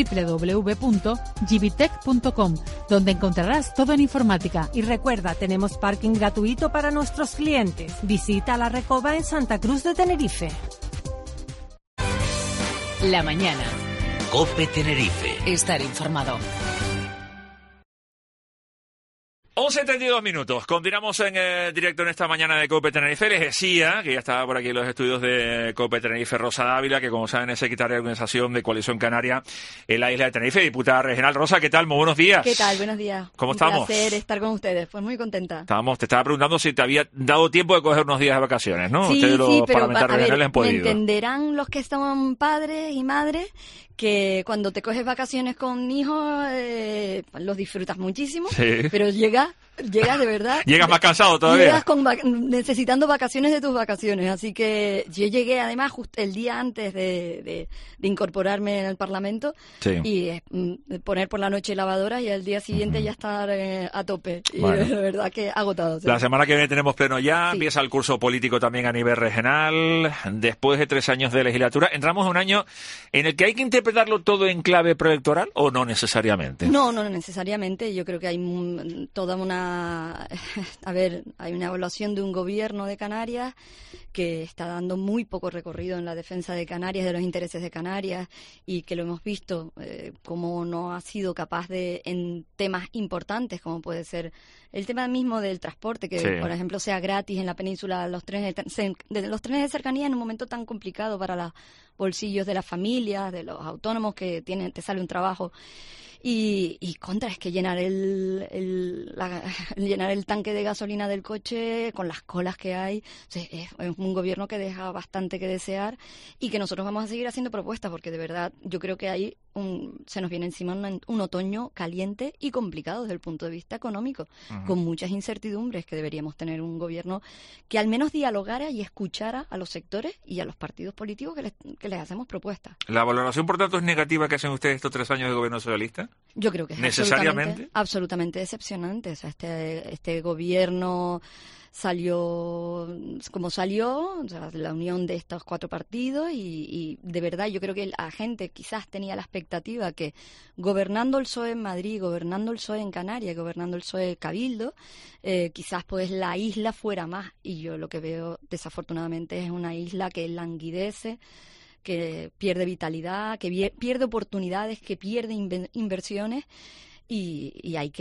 www.givitech.com, donde encontrarás todo en informática. Y recuerda, tenemos parking gratuito para nuestros clientes. Visita la Recoba en Santa Cruz de Tenerife. La mañana. COPE Tenerife. Estar informado. 11:32 minutos. Continuamos en directo en esta mañana de COPE Tenerife. Les decía que ya estaba por aquí en los estudios de COPE Tenerife Rosa Dávila, que como saben es secretaria de organización de Coalición Canaria en la isla de Tenerife, diputada regional. Rosa, ¿qué tal? Muy buenos días. ¿Qué tal? Buenos días. ¿Cómo estamos? Un placer estar con ustedes. Pues muy contenta. Te estaba preguntando si te había dado tiempo de coger unos días de vacaciones, ¿no? Sí, ustedes los pero parlamentarios regionales han podido. Me entenderán los que son padres y madres que cuando te coges vacaciones con hijos los disfrutas muchísimo, sí. Pero llegas de verdad. Llegas más cansado todavía. Llegas necesitando vacaciones de tus vacaciones, así que yo llegué además justo el día antes de incorporarme en el Parlamento, sí. Y poner por la noche lavadora y al día siguiente ya estar a tope. Bueno. Y de verdad que agotado. ¿Sí? La semana que viene tenemos pleno ya, sí. Empieza el curso político también a nivel regional. Después de 3 años de legislatura, entramos a un año en el que hay que interpretarlo todo en clave preelectoral, ¿o no necesariamente? No necesariamente. Yo creo que hay toda una hay una evaluación de un gobierno de Canarias que está dando muy poco recorrido en la defensa de Canarias, de los intereses de Canarias, y que lo hemos visto como no ha sido capaz de, en temas importantes como puede ser el tema mismo del transporte, que por ejemplo sea gratis en la península los trenes de cercanía en un momento tan complicado para los bolsillos de las familias, de los autónomos que te sale un trabajo. Y contra, es que llenar llenar el tanque de gasolina del coche con las colas que hay, o sea, es un gobierno que deja bastante que desear, y que nosotros vamos a seguir haciendo propuestas, porque de verdad yo creo que ahí se nos viene encima un otoño caliente y complicado desde el punto de vista económico, con muchas incertidumbres, que deberíamos tener un gobierno que al menos dialogara y escuchara a los sectores y a los partidos políticos que les hacemos propuestas. ¿La valoración, por tanto, es negativa que hacen ustedes estos 3 años de gobierno socialista? Yo creo que es absolutamente decepcionante. O sea, este gobierno salió como salió, o sea, la unión de estos 4 partidos, y de verdad yo creo que la gente quizás tenía la expectativa que gobernando el PSOE en Madrid, gobernando el PSOE en Canarias, gobernando el PSOE Cabildo, quizás pues la isla fuera más, y yo lo que veo desafortunadamente es una isla que languidece, que pierde vitalidad, que pierde oportunidades, que pierde inversiones, y habrá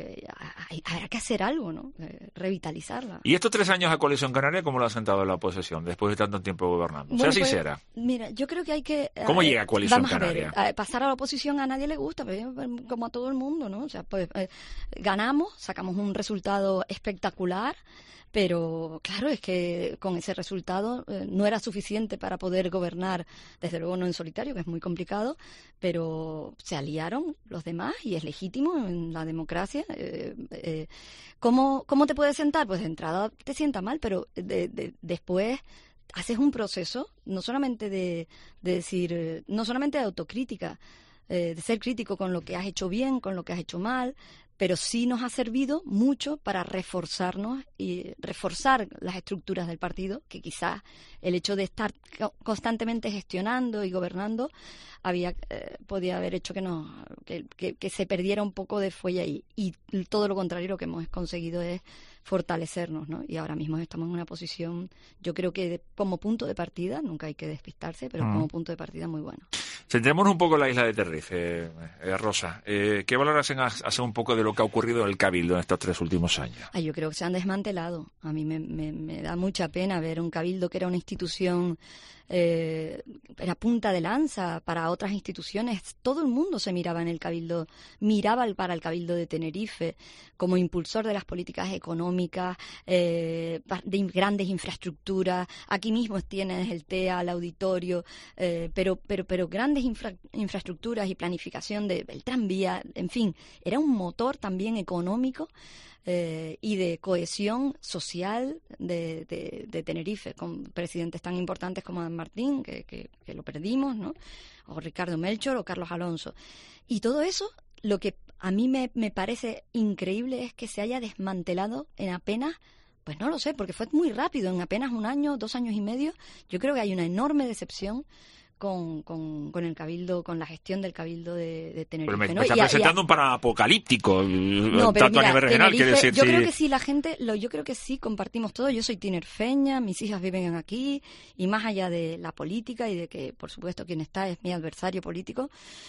que hacer algo, ¿no? Revitalizarla. ¿Y estos 3 años a Coalición Canaria cómo lo ha sentado la oposición después de tanto tiempo gobernando? Bueno, sea sincera. Mira, yo creo que hay que... ¿Cómo llega Coalición Canaria? Canaria? Pasar a la oposición a nadie le gusta, como a todo el mundo, ¿no? O sea, pues ganamos, sacamos un resultado espectacular, pero claro, es que con ese resultado no era suficiente para poder gobernar, desde luego no en solitario, que es muy complicado, pero se aliaron los demás y es legítimo en la democracia. ¿Cómo te puedes sentar? Pues de entrada te sienta mal, pero después haces un proceso no solamente de decir, no solamente de autocrítica, de ser crítico con lo que has hecho bien, con lo que has hecho mal, pero sí nos ha servido mucho para reforzarnos y reforzar las estructuras del partido, que quizás el hecho de estar constantemente gestionando y gobernando podía haber hecho que se perdiera un poco de fuelle ahí. Y todo lo contrario, lo que hemos conseguido es fortalecernos, ¿no? Y ahora mismo estamos en una posición, yo creo que como punto de partida, nunca hay que despistarse, pero como punto de partida muy bueno. Centrémonos un poco en la isla de Tenerife, Rosa. ¿Qué valoración hace un poco de lo que ha ocurrido en el Cabildo en estos 3 últimos años? Yo creo que se han desmantelado. A mí me da mucha pena ver un Cabildo que era una institución, era punta de lanza para otras instituciones. Todo el mundo se miraba en el Cabildo, para el Cabildo de Tenerife como impulsor de las políticas económicas, de grandes infraestructuras. Aquí mismo tienes el TEA, el auditorio, pero grandes infraestructuras y planificación del tranvía, en fin, era un motor también económico y de cohesión social de Tenerife, con presidentes tan importantes como Dan Martín, que lo perdimos, ¿no? O Ricardo Melchor o Carlos Alonso. Y todo eso, lo que a mí me parece increíble es que se haya desmantelado en apenas, pues no lo sé, porque fue muy rápido, en apenas 1 año, 2 años y medio. Yo creo que hay una enorme decepción con el Cabildo, con la gestión del Cabildo de Tenerife. Pero me está presentando un panorama apocalíptico, tanto a nivel regional, quiere decir... Yo creo que sí, yo creo que sí compartimos todo. Yo soy tinerfeña, mis hijas viven aquí, y más allá de la política y de que, por supuesto, quien está es mi adversario político,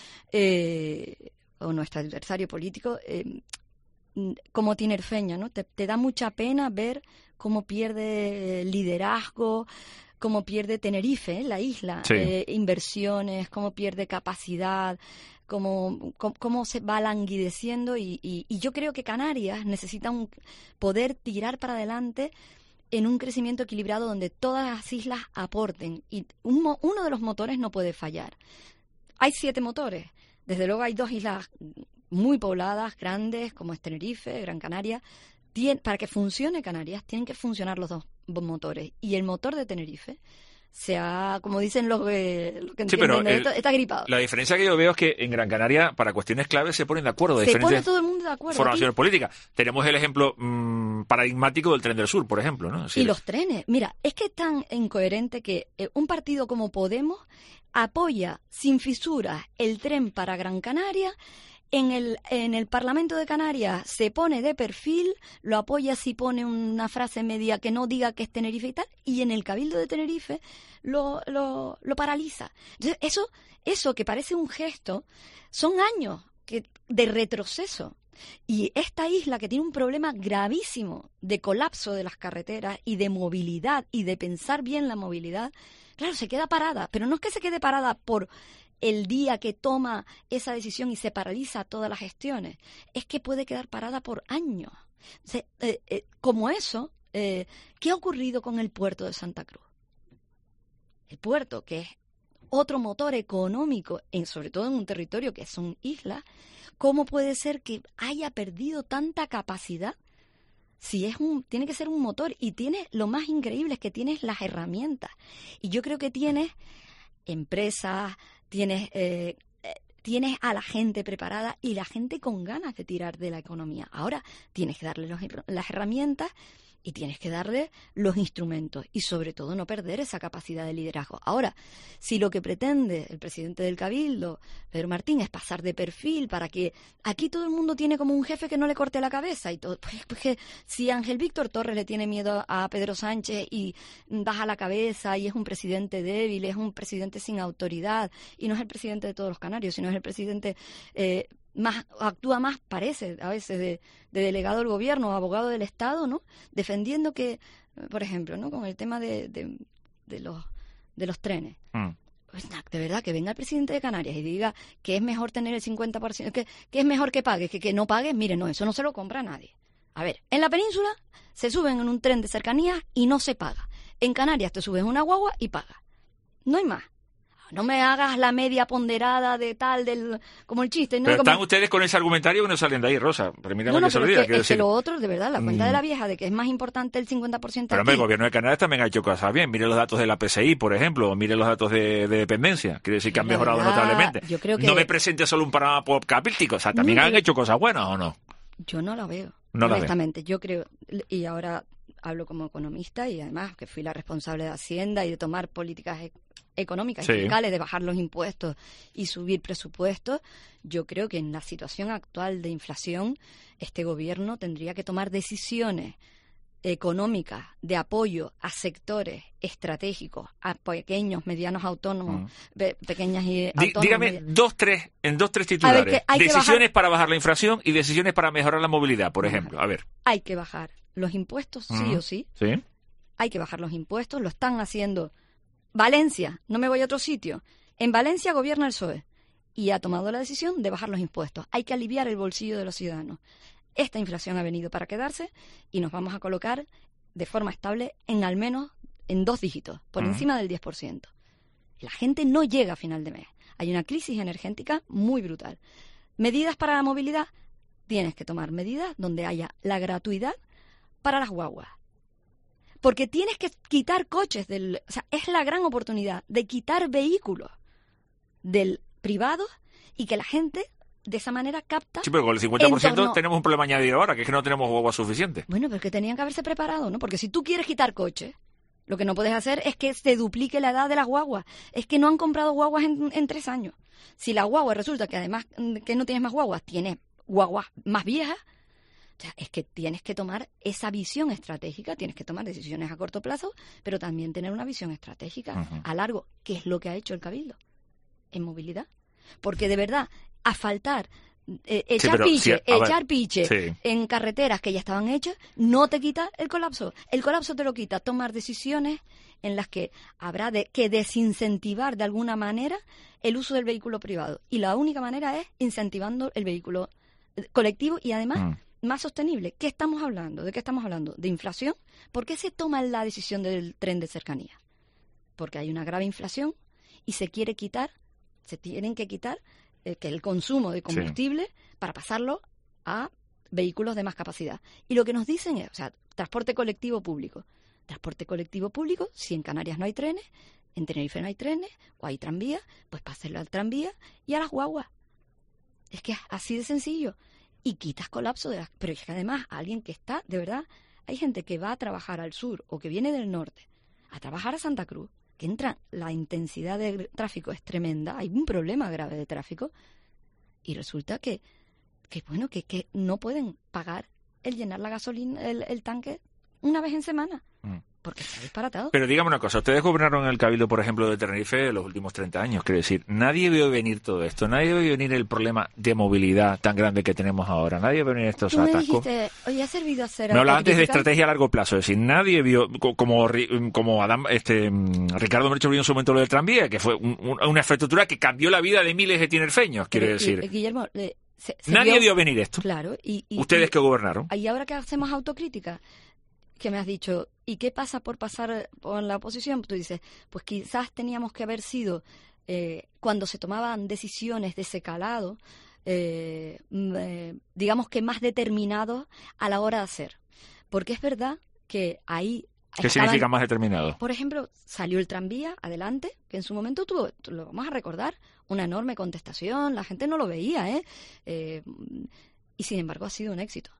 o nuestro adversario político, como tinerfeña, ¿no? Te da mucha pena ver cómo pierde liderazgo, cómo pierde Tenerife, la isla, inversiones, cómo pierde capacidad, cómo se va languideciendo, y yo creo que Canarias necesita poder tirar para adelante en un crecimiento equilibrado donde todas las islas aporten, y uno de los motores no puede fallar. Hay 7 motores, desde luego hay 2 islas muy pobladas, grandes, como es Tenerife, Gran Canaria. Para que funcione Canarias tienen que funcionar los 2 motores, y el motor de Tenerife como dicen los que entienden de esto, está gripado. La diferencia que yo veo es que en Gran Canaria, para cuestiones claves, se ponen de acuerdo. Se pone todo el mundo de acuerdo. Formaciones políticas. Tenemos el ejemplo paradigmático del Tren del Sur, por ejemplo, ¿no? Y los trenes. Mira, es que es tan incoherente que un partido como Podemos apoya sin fisuras el tren para Gran Canaria, En el Parlamento de Canarias se pone de perfil, lo apoya si pone una frase media que no diga que es Tenerife y tal, y en el Cabildo de Tenerife lo paraliza. Entonces, eso que parece un gesto, son años de retroceso. Y esta isla, que tiene un problema gravísimo de colapso de las carreteras y de movilidad y de pensar bien la movilidad, claro, se queda parada, pero no es que se quede parada por el día que toma esa decisión y se paraliza todas las gestiones, es que puede quedar parada por años. Como eso, ¿qué ha ocurrido con el puerto de Santa Cruz? El puerto, que es otro motor económico, sobre todo en un territorio que son islas, ¿cómo puede ser que haya perdido tanta capacidad? Si tiene que ser un motor, y lo más increíble es que tienes las herramientas. Y yo creo que tienes empresas, tienes a la gente preparada y la gente con ganas de tirar de la economía. Ahora tienes que darle las herramientas y tienes que darle los instrumentos y sobre todo no perder esa capacidad de liderazgo. Ahora, si lo que pretende el presidente del Cabildo, Pedro Martín, es pasar de perfil para que aquí todo el mundo tiene como un jefe que no le corte la cabeza y todo, pues que si Ángel Víctor Torres le tiene miedo a Pedro Sánchez y baja la cabeza y es un presidente débil, es un presidente sin autoridad y no es el presidente de todos los canarios, sino es el presidente actúa más, parece, a veces de delegado del gobierno o abogado del Estado, ¿no? Defendiendo que, por ejemplo, ¿no? Con el tema de los trenes. Pues de verdad, que venga el presidente de Canarias y diga que es mejor tener el 50%, que es mejor que pagues, que no pagues, mire, no, eso no se lo compra nadie. A ver, en la península se suben en un tren de cercanías y no se paga. En Canarias te subes en una guagua y pagas. No hay más. No me hagas la media ponderada de tal, como el chiste. ¿No? Pero están ustedes con ese argumentario que no salen de ahí, Rosa. Permítame que se lo diga. Es que lo otro, de verdad, la cuenta de la vieja de que es más importante el 50%. Pero el gobierno de Canarias también ha hecho cosas bien. Mire los datos de la PSI, por ejemplo, o mire los datos de dependencia. Quiere decir que han mejorado notablemente. Yo creo que... No me presente solo un programa capíltico. O sea, ¿también han hecho cosas buenas o no? Yo no la veo, no honestamente. Yo creo, y ahora hablo como economista y además que fui la responsable de Hacienda y de tomar políticas económicas y fiscales, de bajar los impuestos y subir presupuestos. Yo creo que en la situación actual de inflación, este gobierno tendría que tomar decisiones económicas de apoyo a sectores estratégicos, a pequeños, medianos autónomos, pequeñas y autónomos. Dígame en dos, tres titulares. Decisiones para bajar la inflación y decisiones para mejorar la movilidad, por ejemplo. A ver. Hay que bajar los impuestos, sí o sí. Sí. Hay que bajar los impuestos, lo están haciendo. Valencia, no me voy a otro sitio. En Valencia gobierna el PSOE y ha tomado la decisión de bajar los impuestos. Hay que aliviar el bolsillo de los ciudadanos. Esta inflación ha venido para quedarse y nos vamos a colocar de forma estable al menos en 2 dígitos, por encima del 10%. La gente no llega a final de mes. Hay una crisis energética muy brutal. Medidas para la movilidad. Tienes que tomar medidas donde haya la gratuidad para las guaguas. Porque tienes que quitar coches o sea, es la gran oportunidad de quitar vehículos del privado y que la gente de esa manera capta. Sí, pero con el 50% tenemos un problema añadido ahora, que es que no tenemos guaguas suficientes. Bueno, pero es que tenían que haberse preparado, ¿no? Porque si tú quieres quitar coches, lo que no puedes hacer es que se duplique la edad de las guaguas. Es que no han comprado guaguas en 3 años. Si la guagua resulta que además que no tienes más guaguas, tienes guaguas más viejas, o sea, es que tienes que tomar esa visión estratégica, tienes que tomar decisiones a corto plazo, pero también tener una visión estratégica a largo, que es lo que ha hecho el Cabildo en movilidad. Porque de verdad, asfaltar, echar piche en carreteras que ya estaban hechas, no te quita el colapso. El colapso te lo quita tomar decisiones en las que habrá que desincentivar de alguna manera el uso del vehículo privado. Y la única manera es incentivando el vehículo colectivo y además más sostenible. ¿Qué estamos hablando? ¿De qué estamos hablando? ¿De inflación? ¿Por qué se toma la decisión del tren de cercanía? Porque hay una grave inflación y se tienen que quitar que el consumo de combustible para pasarlo a vehículos de más capacidad. Y lo que nos dicen es, o sea, transporte colectivo público. Transporte colectivo público, si en Canarias no hay trenes, en Tenerife no hay trenes, o hay tranvías, pues pásenlo al tranvía y a las guaguas. Es que es así de sencillo. Y quitas colapso pero es que además alguien que está, de verdad, hay gente que va a trabajar al sur o que viene del norte a trabajar a Santa Cruz, que entra, la intensidad de tráfico es tremenda, hay un problema grave de tráfico y resulta que que bueno, que no pueden pagar el llenar la gasolina, el tanque una vez en semana. Porque está disparatado. Pero dígame una cosa, ustedes gobernaron el Cabildo, por ejemplo, de Tenerife los últimos 30 años, quiero decir, nadie vio venir todo esto, nadie vio venir el problema de movilidad tan grande que tenemos ahora, nadie vio venir estos atascos. Tú me dijiste, oye, ha servido hacer... Me hablaba antes de estrategia a largo plazo, es decir, nadie vio, como Ricardo Mercho vio en su momento lo del tranvía, que fue una infraestructura que cambió la vida de miles de tinerfeños, quiero decir. Guillermo... nadie vio venir esto. Claro. Ustedes que gobernaron. Y ahora que hacemos autocrítica, que me has dicho, ¿y qué pasa por pasar por la oposición? Tú dices, pues quizás teníamos que haber sido, cuando se tomaban decisiones de ese calado, digamos que más determinados a la hora de hacer. Porque es verdad que ahí... ¿Qué significa más determinado? Por ejemplo, salió el tranvía adelante, que en su momento tuvo, lo vamos a recordar, una enorme contestación, la gente no lo veía, y sin embargo ha sido un éxito.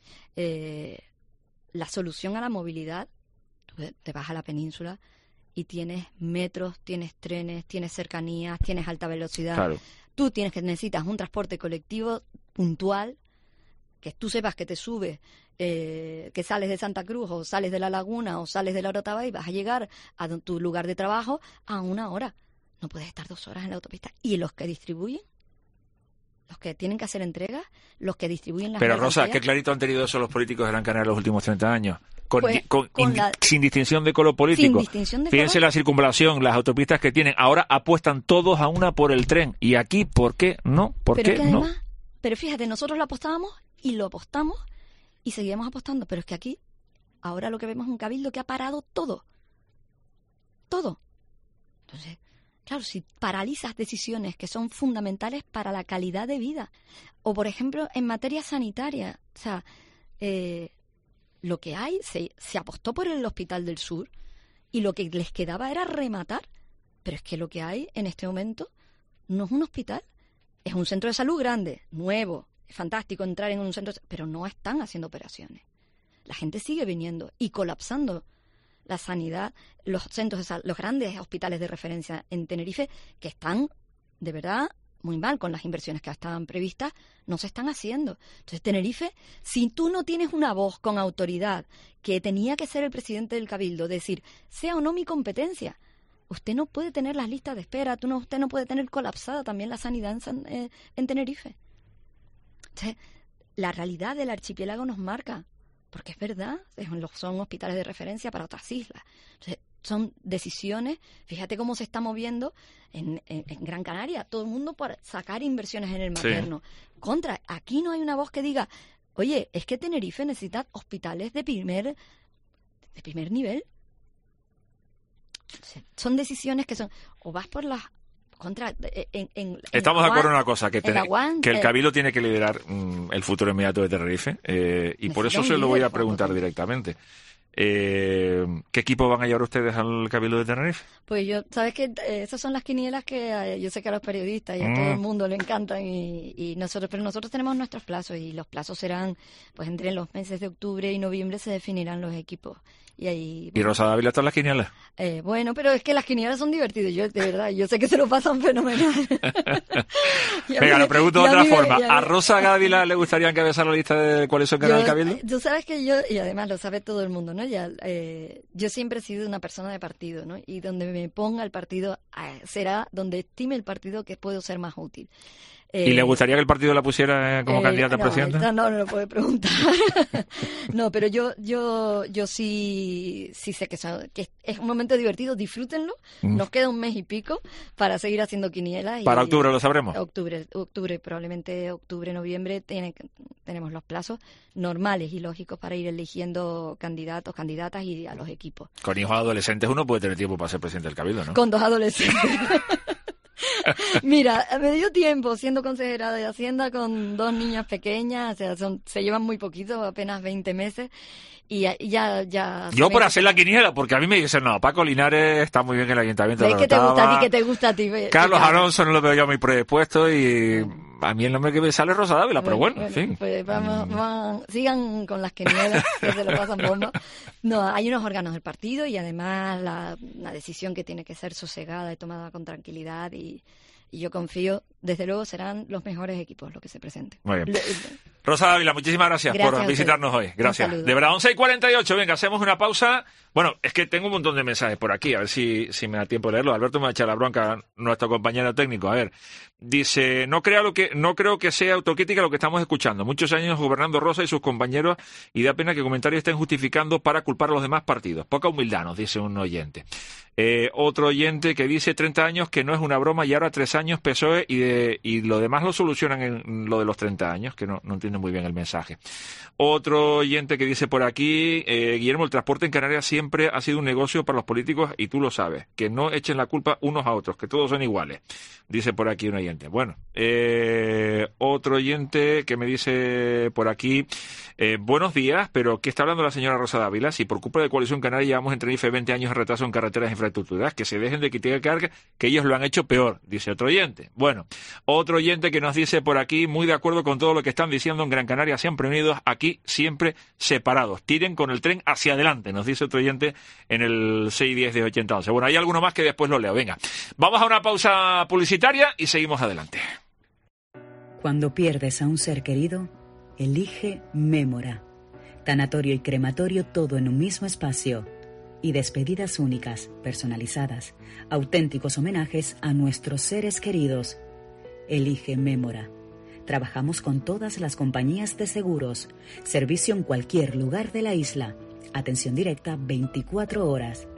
La solución a la movilidad, tú te vas a la península y tienes metros, tienes trenes, tienes cercanías, tienes alta velocidad. Claro. Tú necesitas un transporte colectivo puntual, que tú sepas que te subes, que sales de Santa Cruz o sales de La Laguna o sales de La Orotava y vas a llegar a tu lugar de trabajo a 1 hora. No puedes estar 2 horas en la autopista. Y los que distribuyen, los que tienen que hacer entregas, los que distribuyen las... Pero Rosa, qué clarito han tenido eso los políticos de Gran Canaria los últimos 30 años. Sin distinción de color político. Fíjense la circunvalación, las autopistas que tienen. Ahora apuestan todos a una por el tren. ¿Y aquí por qué no? Pero fíjate, nosotros lo apostábamos y lo apostamos y seguimos apostando. Pero es que aquí, ahora lo que vemos es un cabildo que ha parado todo. Todo. Entonces... Claro, si paralizas decisiones que son fundamentales para la calidad de vida, o por ejemplo en materia sanitaria, o sea, lo que hay, se apostó por el Hospital del Sur y lo que les quedaba era rematar, pero es que lo que hay en este momento no es un hospital, es un centro de salud grande, nuevo, es fantástico entrar en un centro, pero no están haciendo operaciones. La gente sigue viniendo y colapsando la sanidad, los centros, los grandes hospitales de referencia en Tenerife, que están, de verdad, muy mal con las inversiones que estaban previstas, no se están haciendo. Entonces, Tenerife, si tú no tienes una voz con autoridad, que tenía que ser el presidente del Cabildo, decir, sea o no mi competencia, usted no puede tener las listas de espera, usted no puede tener colapsada también la sanidad en Tenerife. Entonces, la realidad del archipiélago nos marca. Porque es verdad, son hospitales de referencia para otras islas. Entonces, son decisiones, fíjate cómo se está moviendo en Gran Canaria, todo el mundo por sacar inversiones en el materno. Sí. Aquí no hay una voz que diga, oye, es que Tenerife necesita hospitales de primer nivel. Son decisiones que son, o vas por las... Estamos de acuerdo en una cosa, que el Cabildo tiene que liderar el futuro inmediato de Tenerife, y por eso se lo voy a preguntar directamente. ¿Qué equipo van a llevar ustedes al Cabildo de Tenerife? Pues sabes que esas son las quinielas que yo sé que a los periodistas y a todo el mundo le encantan, pero nosotros tenemos nuestros plazos y los plazos serán, pues entre los meses de octubre y noviembre se definirán los equipos. ¿Y Rosa Dávila está en las quinielas? Bueno, pero es que las quinielas son divertidas, de verdad, yo sé que se lo pasan fenomenal. Venga, lo pregunto de otra forma. ¿A Rosa Dávila le gustaría encabezar la lista de cuáles son canales del Cabildo? Tú sabes que y además lo sabe todo el mundo, ¿no? Yo siempre he sido una persona de partido, ¿no? Y donde me ponga el partido será donde estime el partido que puedo ser más útil. ¿Y le gustaría que el partido la pusiera como candidata a presidenta? No lo puede preguntar. No, pero yo sí sé que es un momento divertido, disfrútenlo. Nos queda un mes y pico para seguir haciendo quinielas. ¿Para octubre lo sabremos? Octubre, probablemente octubre, noviembre, tenemos los plazos normales y lógicos para ir eligiendo candidatos, candidatas y a los equipos. Con hijos adolescentes uno puede tener tiempo para ser presidente del Cabildo, ¿no? Con 2 adolescentes. Mira, me dio tiempo siendo consejera de Hacienda con 2 niñas pequeñas, o sea, se llevan muy poquito, apenas 20 meses, y ya... Yo por hacer la quiniela, porque a mí me dicen, no, Paco Linares está muy bien en el Ayuntamiento de La Orotava. ¿Qué te gusta a ti? Carlos Alonso no lo veo yo muy predispuesto y a mí el nombre que me sale es Rosa Dávila, pero bueno, en fin. Pues vamos, sigan con las quinielas, que se lo pasan bomba. No, hay unos órganos del partido y además la decisión que tiene que ser sosegada y tomada con tranquilidad y yo confío desde luego serán los mejores equipos los que se presenten. Muy bien. Rosa Dávila, muchísimas gracias por visitarnos hoy. Gracias. De verdad, 11:48. Venga, hacemos una pausa. Bueno, es que tengo un montón de mensajes por aquí, a ver si me da tiempo de leerlos. Alberto me va a echar la bronca, nuestro compañero técnico. A ver, dice, no creo que sea autocrítica lo que estamos escuchando. Muchos años gobernando Rosa y sus compañeros, y da pena que comentarios estén justificando para culpar a los demás partidos. Poca humildad, nos dice un oyente. Otro oyente que dice 30 años que no es una broma y ahora 3 años PSOE y lo demás lo solucionan en lo de los 30 años, que no entiendo muy bien el mensaje. Otro oyente que dice por aquí, Guillermo, el transporte en Canarias siempre ha sido un negocio para los políticos y tú lo sabes, que no echen la culpa unos a otros, que todos son iguales, dice por aquí un oyente. Bueno, otro oyente que me dice por aquí, buenos días, pero ¿qué está hablando la señora Rosa Dávila? Si por culpa de Coalición Canaria llevamos en Tenerife 20 años de retraso en carreteras e infraestructuras, que se dejen de criticar que ellos lo han hecho peor, dice otro oyente. Bueno, otro oyente que nos dice por aquí, muy de acuerdo con todo lo que están diciendo en Gran Canaria, siempre unidos, aquí siempre separados. Tiren con el tren hacia adelante, nos dice otro oyente en el 610 de 8011. Bueno, hay alguno más que después lo leo. Venga, vamos a una pausa publicitaria y seguimos adelante. Cuando pierdes a un ser querido, elige Mémora. Tanatorio y crematorio todo en un mismo espacio. Y despedidas únicas, personalizadas, auténticos homenajes a nuestros seres queridos. Elige Mémora. Trabajamos con todas las compañías de seguros. Servicio en cualquier lugar de la isla. Atención directa 24 horas.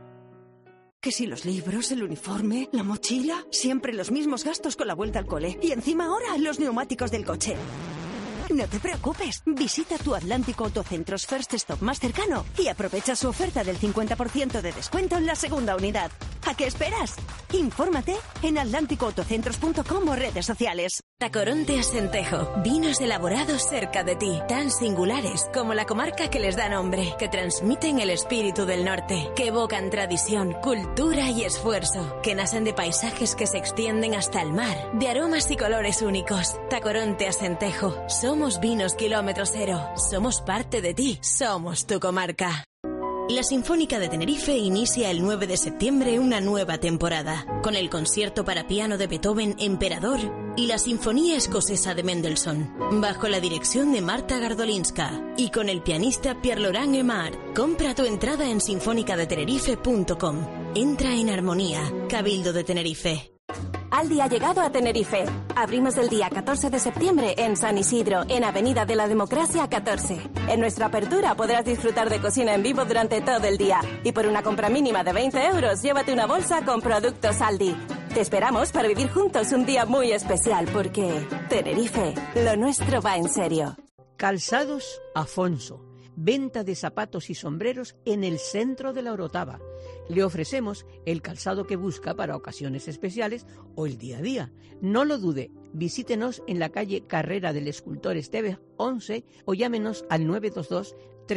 Que si los libros, el uniforme, la mochila, siempre los mismos gastos con la vuelta al cole. Y encima ahora los neumáticos del coche. No te preocupes, visita tu Atlántico Autocentros First Stop más cercano y aprovecha su oferta del 50% de descuento en la segunda unidad. ¿A qué esperas? Infórmate en atlánticoautocentros.com o redes sociales. Tacoronte Asentejo, vinos elaborados cerca de ti, tan singulares como la comarca que les da nombre, que transmiten el espíritu del norte, que evocan tradición, cultura y esfuerzo, que nacen de paisajes que se extienden hasta el mar, de aromas y colores únicos. Tacoronte Asentejo, somos vinos kilómetro cero, somos parte de ti, somos tu comarca. La Sinfónica de Tenerife inicia el 9 de septiembre una nueva temporada, con el concierto para piano de Beethoven Emperador y la Sinfonía Escocesa de Mendelssohn, bajo la dirección de Marta Gardolinska y con el pianista Pierre-Laurent Aimard. Compra tu entrada en sinfonicadetenerife.com. Entra en armonía, Cabildo de Tenerife. Aldi ha llegado a Tenerife. Abrimos el día 14 de septiembre en San Isidro, en Avenida de la Democracia 14. En nuestra apertura podrás disfrutar de cocina en vivo durante todo el día. Y por una compra mínima de 20 euros, llévate una bolsa con productos Aldi. Te esperamos para vivir juntos un día muy especial, porque Tenerife, lo nuestro va en serio. Calzados Afonso. Venta de zapatos y sombreros en el centro de la Orotava. Le ofrecemos el calzado que busca para ocasiones especiales o el día a día. No lo dude, visítenos en la calle Carrera del Escultor Esteves 11 o llámenos al 922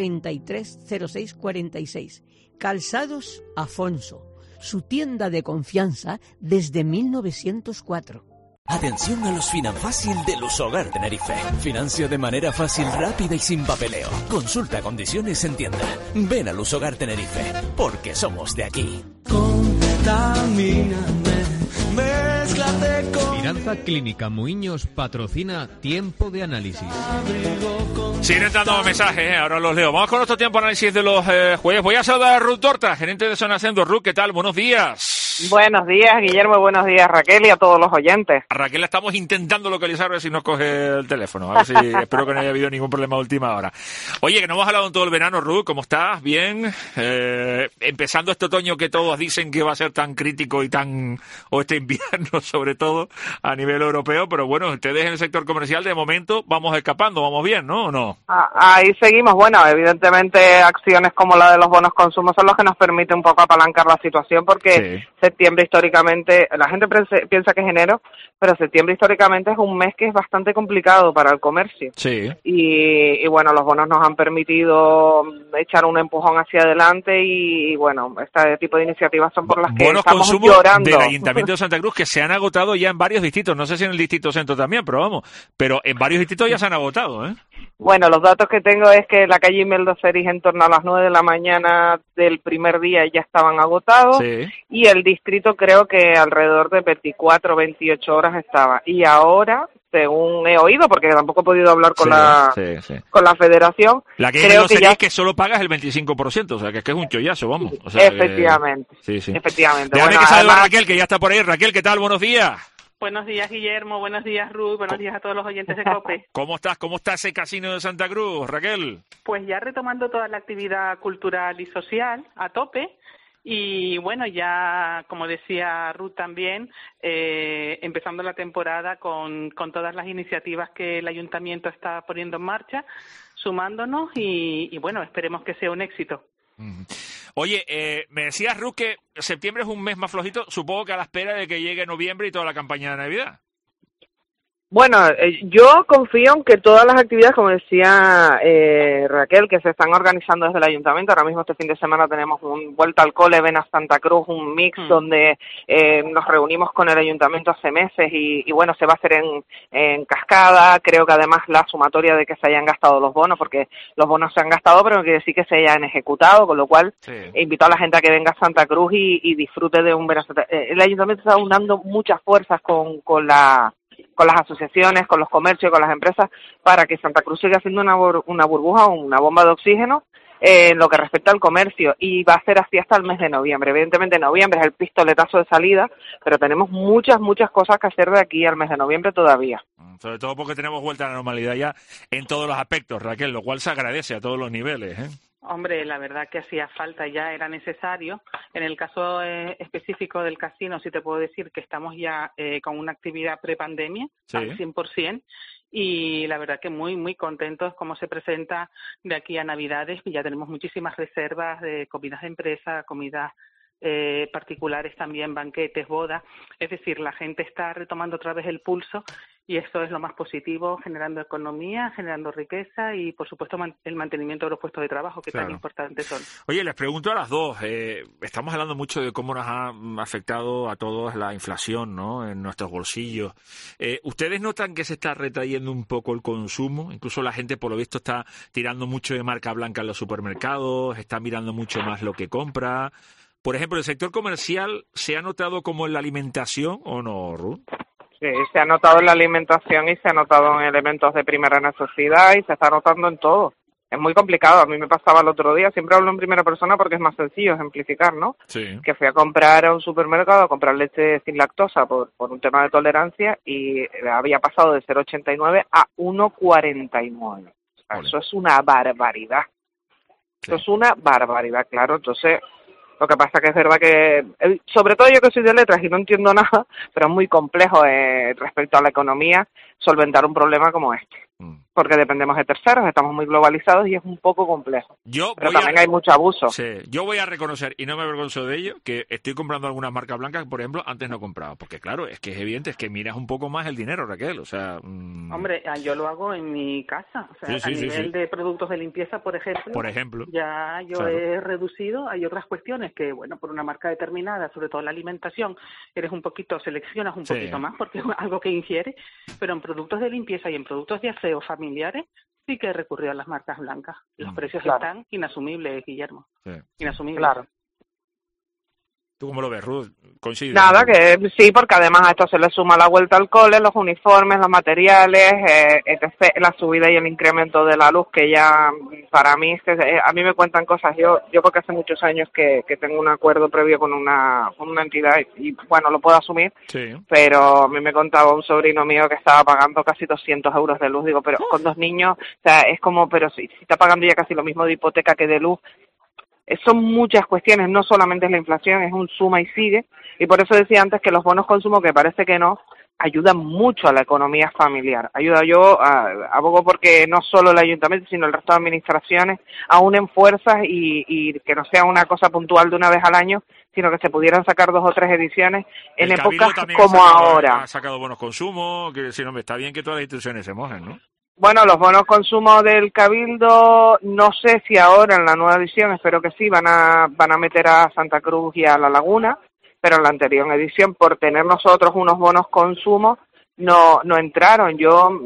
330646. Calzados Afonso, su tienda de confianza desde 1904. Atención a los Finanfácil de Lusogar Tenerife. Financia de manera fácil, rápida y sin papeleo. Consulta condiciones en tienda. Ven a Lusogar Tenerife, porque somos de aquí. Contamíname, mézclate con... Finanza Clínica Muiños patrocina Tiempo de Análisis. Siguen entrando mensajes, ahora los leo. Vamos con nuestro tiempo de análisis de los jueves. Voy a saludar a Ruth Torta, gerente de Zona Sendo. Ruth, ¿qué tal? Buenos días. Buenos días, Guillermo, buenos días, Raquel, y a todos los oyentes. A Raquel la estamos intentando localizar, a ver si nos coge el teléfono. A ver si, espero que no haya habido ningún problema a última hora. Oye, que no hemos hablado en todo el verano, Ruth, ¿cómo estás? ¿Bien? Empezando este otoño que todos dicen que va a ser tan crítico o este invierno, sobre todo, a nivel europeo, pero bueno, ustedes en el sector comercial, de momento, vamos escapando, vamos bien, ¿no? ¿O no? Ahí seguimos. Bueno, evidentemente, acciones como la de los bonos consumo son los que nos permiten un poco apalancar la situación, porque... Sí. Septiembre históricamente, la gente piensa que es enero, pero septiembre históricamente es un mes que es bastante complicado para el comercio. Sí. Y bueno, los bonos nos han permitido echar un empujón hacia adelante y bueno, este tipo de iniciativas son por las que bonos estamos consumo llorando. Del Ayuntamiento de Santa Cruz, que se han agotado ya en varios distritos, no sé si en el distrito centro también, pero en varios distritos ya se han agotado, ¿eh? Bueno, los datos que tengo es que la calle Imeldo Ceris en torno a las 9 de la mañana del primer día ya estaban agotados, y el distrito creo que alrededor de 24 o 28 horas estaba. Y ahora, según he oído, porque tampoco he podido hablar con con la federación, la que creo que ya es que solo pagas el 25%, o sea, que es un chollazo, vamos. O sea, efectivamente, efectivamente. Déjame que salga Raquel, que ya está por ahí. Raquel, ¿qué tal? Buenos días. Buenos días, Guillermo. Buenos días, Ruth. Buenos días a todos los oyentes de COPE. ¿Cómo estás? ¿Cómo está ese casino de Santa Cruz, Raquel? Pues ya retomando toda la actividad cultural y social a tope. Y bueno, ya, como decía Ruth también, empezando la temporada con todas las iniciativas que el Ayuntamiento está poniendo en marcha, sumándonos y bueno, esperemos que sea un éxito. Oye, me decías, Ruth, que septiembre es un mes más flojito, supongo que a la espera de que llegue noviembre y toda la campaña de Navidad. Bueno, yo confío en que todas las actividades, como decía Raquel, que se están organizando desde el Ayuntamiento, ahora mismo este fin de semana tenemos un Vuelta al Cole, Ven a Santa Cruz, un mix donde nos reunimos con el Ayuntamiento hace meses y bueno, se va a hacer en cascada. Creo que además la sumatoria de que se hayan gastado los bonos, porque los bonos se han gastado, pero no quiere decir que se hayan ejecutado, con lo cual invito a la gente a que venga a Santa Cruz y disfrute de un verano. El Ayuntamiento está unando muchas fuerzas con las asociaciones, con los comercios, con las empresas, para que Santa Cruz siga siendo una burbuja, una bomba de oxígeno en lo que respecta al comercio, y va a ser así hasta el mes de noviembre. Evidentemente noviembre es el pistoletazo de salida, pero tenemos muchas cosas que hacer de aquí al mes de noviembre todavía. Sobre todo porque tenemos vuelta a la normalidad ya en todos los aspectos, Raquel, lo cual se agradece a todos los niveles, ¿eh? Hombre, la verdad que hacía falta, ya era necesario. En el caso específico del casino, sí te puedo decir que estamos ya con una actividad prepandemia al 100%, y la verdad que muy contentos cómo se presenta de aquí a Navidades, y ya tenemos muchísimas reservas de comidas de empresa, comidas particulares también, banquetes, bodas. Es decir, la gente está retomando otra vez el pulso, y eso es lo más positivo, generando economía, generando riqueza y, por supuesto, el mantenimiento de los puestos de trabajo, que tan importantes son. Oye, les pregunto a las dos, estamos hablando mucho de cómo nos ha afectado a todos la inflación, ¿no?, en nuestros bolsillos. ¿Ustedes notan que se está retrayendo un poco el consumo? Incluso la gente, por lo visto, está tirando mucho de marca blanca en los supermercados, está mirando mucho más lo que compra. Por ejemplo, ¿el sector comercial se ha notado como en la alimentación o no, Ruth? Sí, se ha notado en la alimentación y se ha notado en elementos de primera necesidad y se está notando en todo. Es muy complicado. A mí me pasaba el otro día, siempre hablo en primera persona porque es más sencillo ejemplificar, ¿no? Sí. Que fui a comprar a un supermercado, a comprar leche sin lactosa por un tema de tolerancia, y había pasado de 0,89 a 1,49. O sea, eso es una barbaridad. Eso es una barbaridad, claro. Entonces, lo que pasa que es verdad que, sobre todo yo que soy de letras y no entiendo nada, pero es muy complejo respecto a la economía solventar un problema como este. Porque dependemos de terceros, estamos muy globalizados y es un poco complejo. Pero también hay mucho abuso. Sí, yo voy a reconocer, y no me avergonzo de ello, que estoy comprando algunas marcas blancas que, por ejemplo, antes no compraba. Porque claro, es que es evidente, es que miras un poco más el dinero, Raquel. O sea, Hombre, yo lo hago en mi casa. O sea, a nivel de productos de limpieza, por ejemplo, ya yo he reducido. Hay otras cuestiones que, bueno, por una marca determinada, sobre todo la alimentación, seleccionas un poquito más porque es algo que ingieres, pero en productos de limpieza y en productos de aseo familiares sí que he recurrido a las marcas blancas. Los precios están inasumibles, Guillermo. Inasumibles. Claro. ¿Tú cómo lo ves, Ruth? ¿Coincides? Nada, que sí, porque además a esto se le suma la vuelta al cole, los uniformes, los materiales, etc., la subida y el incremento de la luz, que ya para mí, a mí me cuentan cosas. Yo porque hace muchos años que tengo un acuerdo previo con una entidad y bueno, lo puedo asumir, pero a mí me contaba un sobrino mío que estaba pagando casi 200 euros de luz. Digo, pero con 2 niños, o sea, es como, pero si está pagando ya casi lo mismo de hipoteca que de luz. Son muchas cuestiones, no solamente es la inflación, es un suma y sigue, y por eso decía antes que los bonos consumo, que parece que no, ayudan mucho a la economía familiar. Yo abogo porque no solo el ayuntamiento, sino el resto de administraciones aúnen fuerzas y que no sea una cosa puntual de una vez al año, sino que se pudieran sacar 2 o 3 ediciones en épocas como ahora. Ha sacado bonos consumo, que si no, está bien que todas las instituciones se mojen, ¿no? Bueno, los bonos consumo del Cabildo, no sé si ahora en la nueva edición, espero que sí, van a meter a Santa Cruz y a La Laguna, pero en la anterior edición, por tener nosotros unos bonos consumo, no entraron.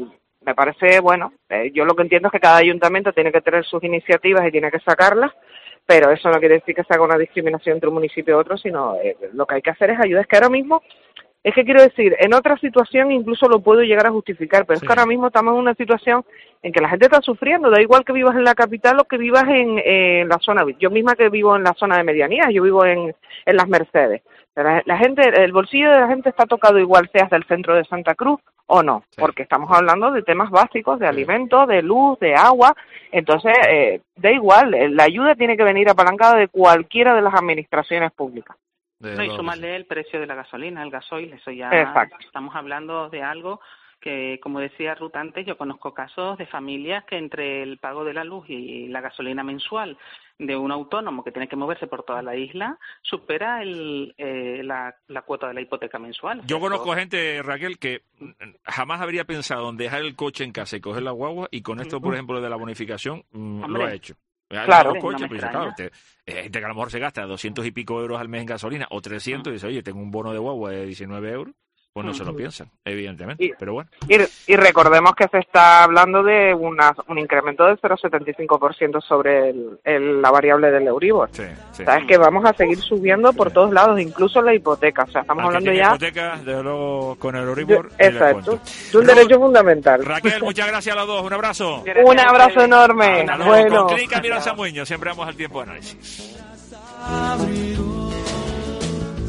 Me parece, bueno, yo lo que entiendo es que cada ayuntamiento tiene que tener sus iniciativas y tiene que sacarlas, pero eso no quiere decir que se haga una discriminación entre un municipio y otro, sino lo que hay que hacer es ayudar. Es que ahora mismo, es que quiero decir, en otra situación incluso lo puedo llegar a justificar, pero es que ahora mismo estamos en una situación en que la gente está sufriendo, da igual que vivas en la capital o que vivas en la zona. Yo misma que vivo en la zona de medianías, yo vivo en Las Mercedes. La gente, el bolsillo de la gente está tocado igual, seas del centro de Santa Cruz o no, porque estamos hablando de temas básicos, de alimentos, de luz, de agua, entonces da igual, la ayuda tiene que venir apalancada de cualquiera de las administraciones públicas. No, y sumarle el precio de la gasolina, el gasoil, eso ya estamos hablando de algo que, como decía Ruth antes, yo conozco casos de familias que entre el pago de la luz y la gasolina mensual de un autónomo que tiene que moverse por toda la isla supera la cuota de la hipoteca mensual. Yo conozco gente, Raquel, que jamás habría pensado en dejar el coche en casa y coger la guagua, y con esto, por ejemplo, de la bonificación, lo ha hecho. Claro, coche, pues, claro, gente que a lo mejor se gasta 200 y pico euros al mes en gasolina o 300 y dice, oye, tengo un bono de guagua de 19 euros, pues no se lo piensan, evidentemente, pero bueno. Y recordemos que se está hablando de un incremento del 0,75% sobre la variable del Euribor. Sabes que vamos a seguir subiendo por todos lados, incluso la hipoteca. O sea, estamos hablando ya... hipoteca, desde luego, con el Euribor. Exacto. Es un derecho fundamental. Raquel, muchas gracias a los dos. Un abrazo. Un abrazo enorme. Bueno. Con Clínica Mira Samueño, siempre vamos al tiempo de análisis.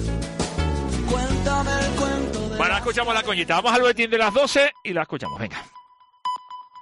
Bueno, escuchamos la coñita. Vamos al boletín de las 12 y la escuchamos. Venga.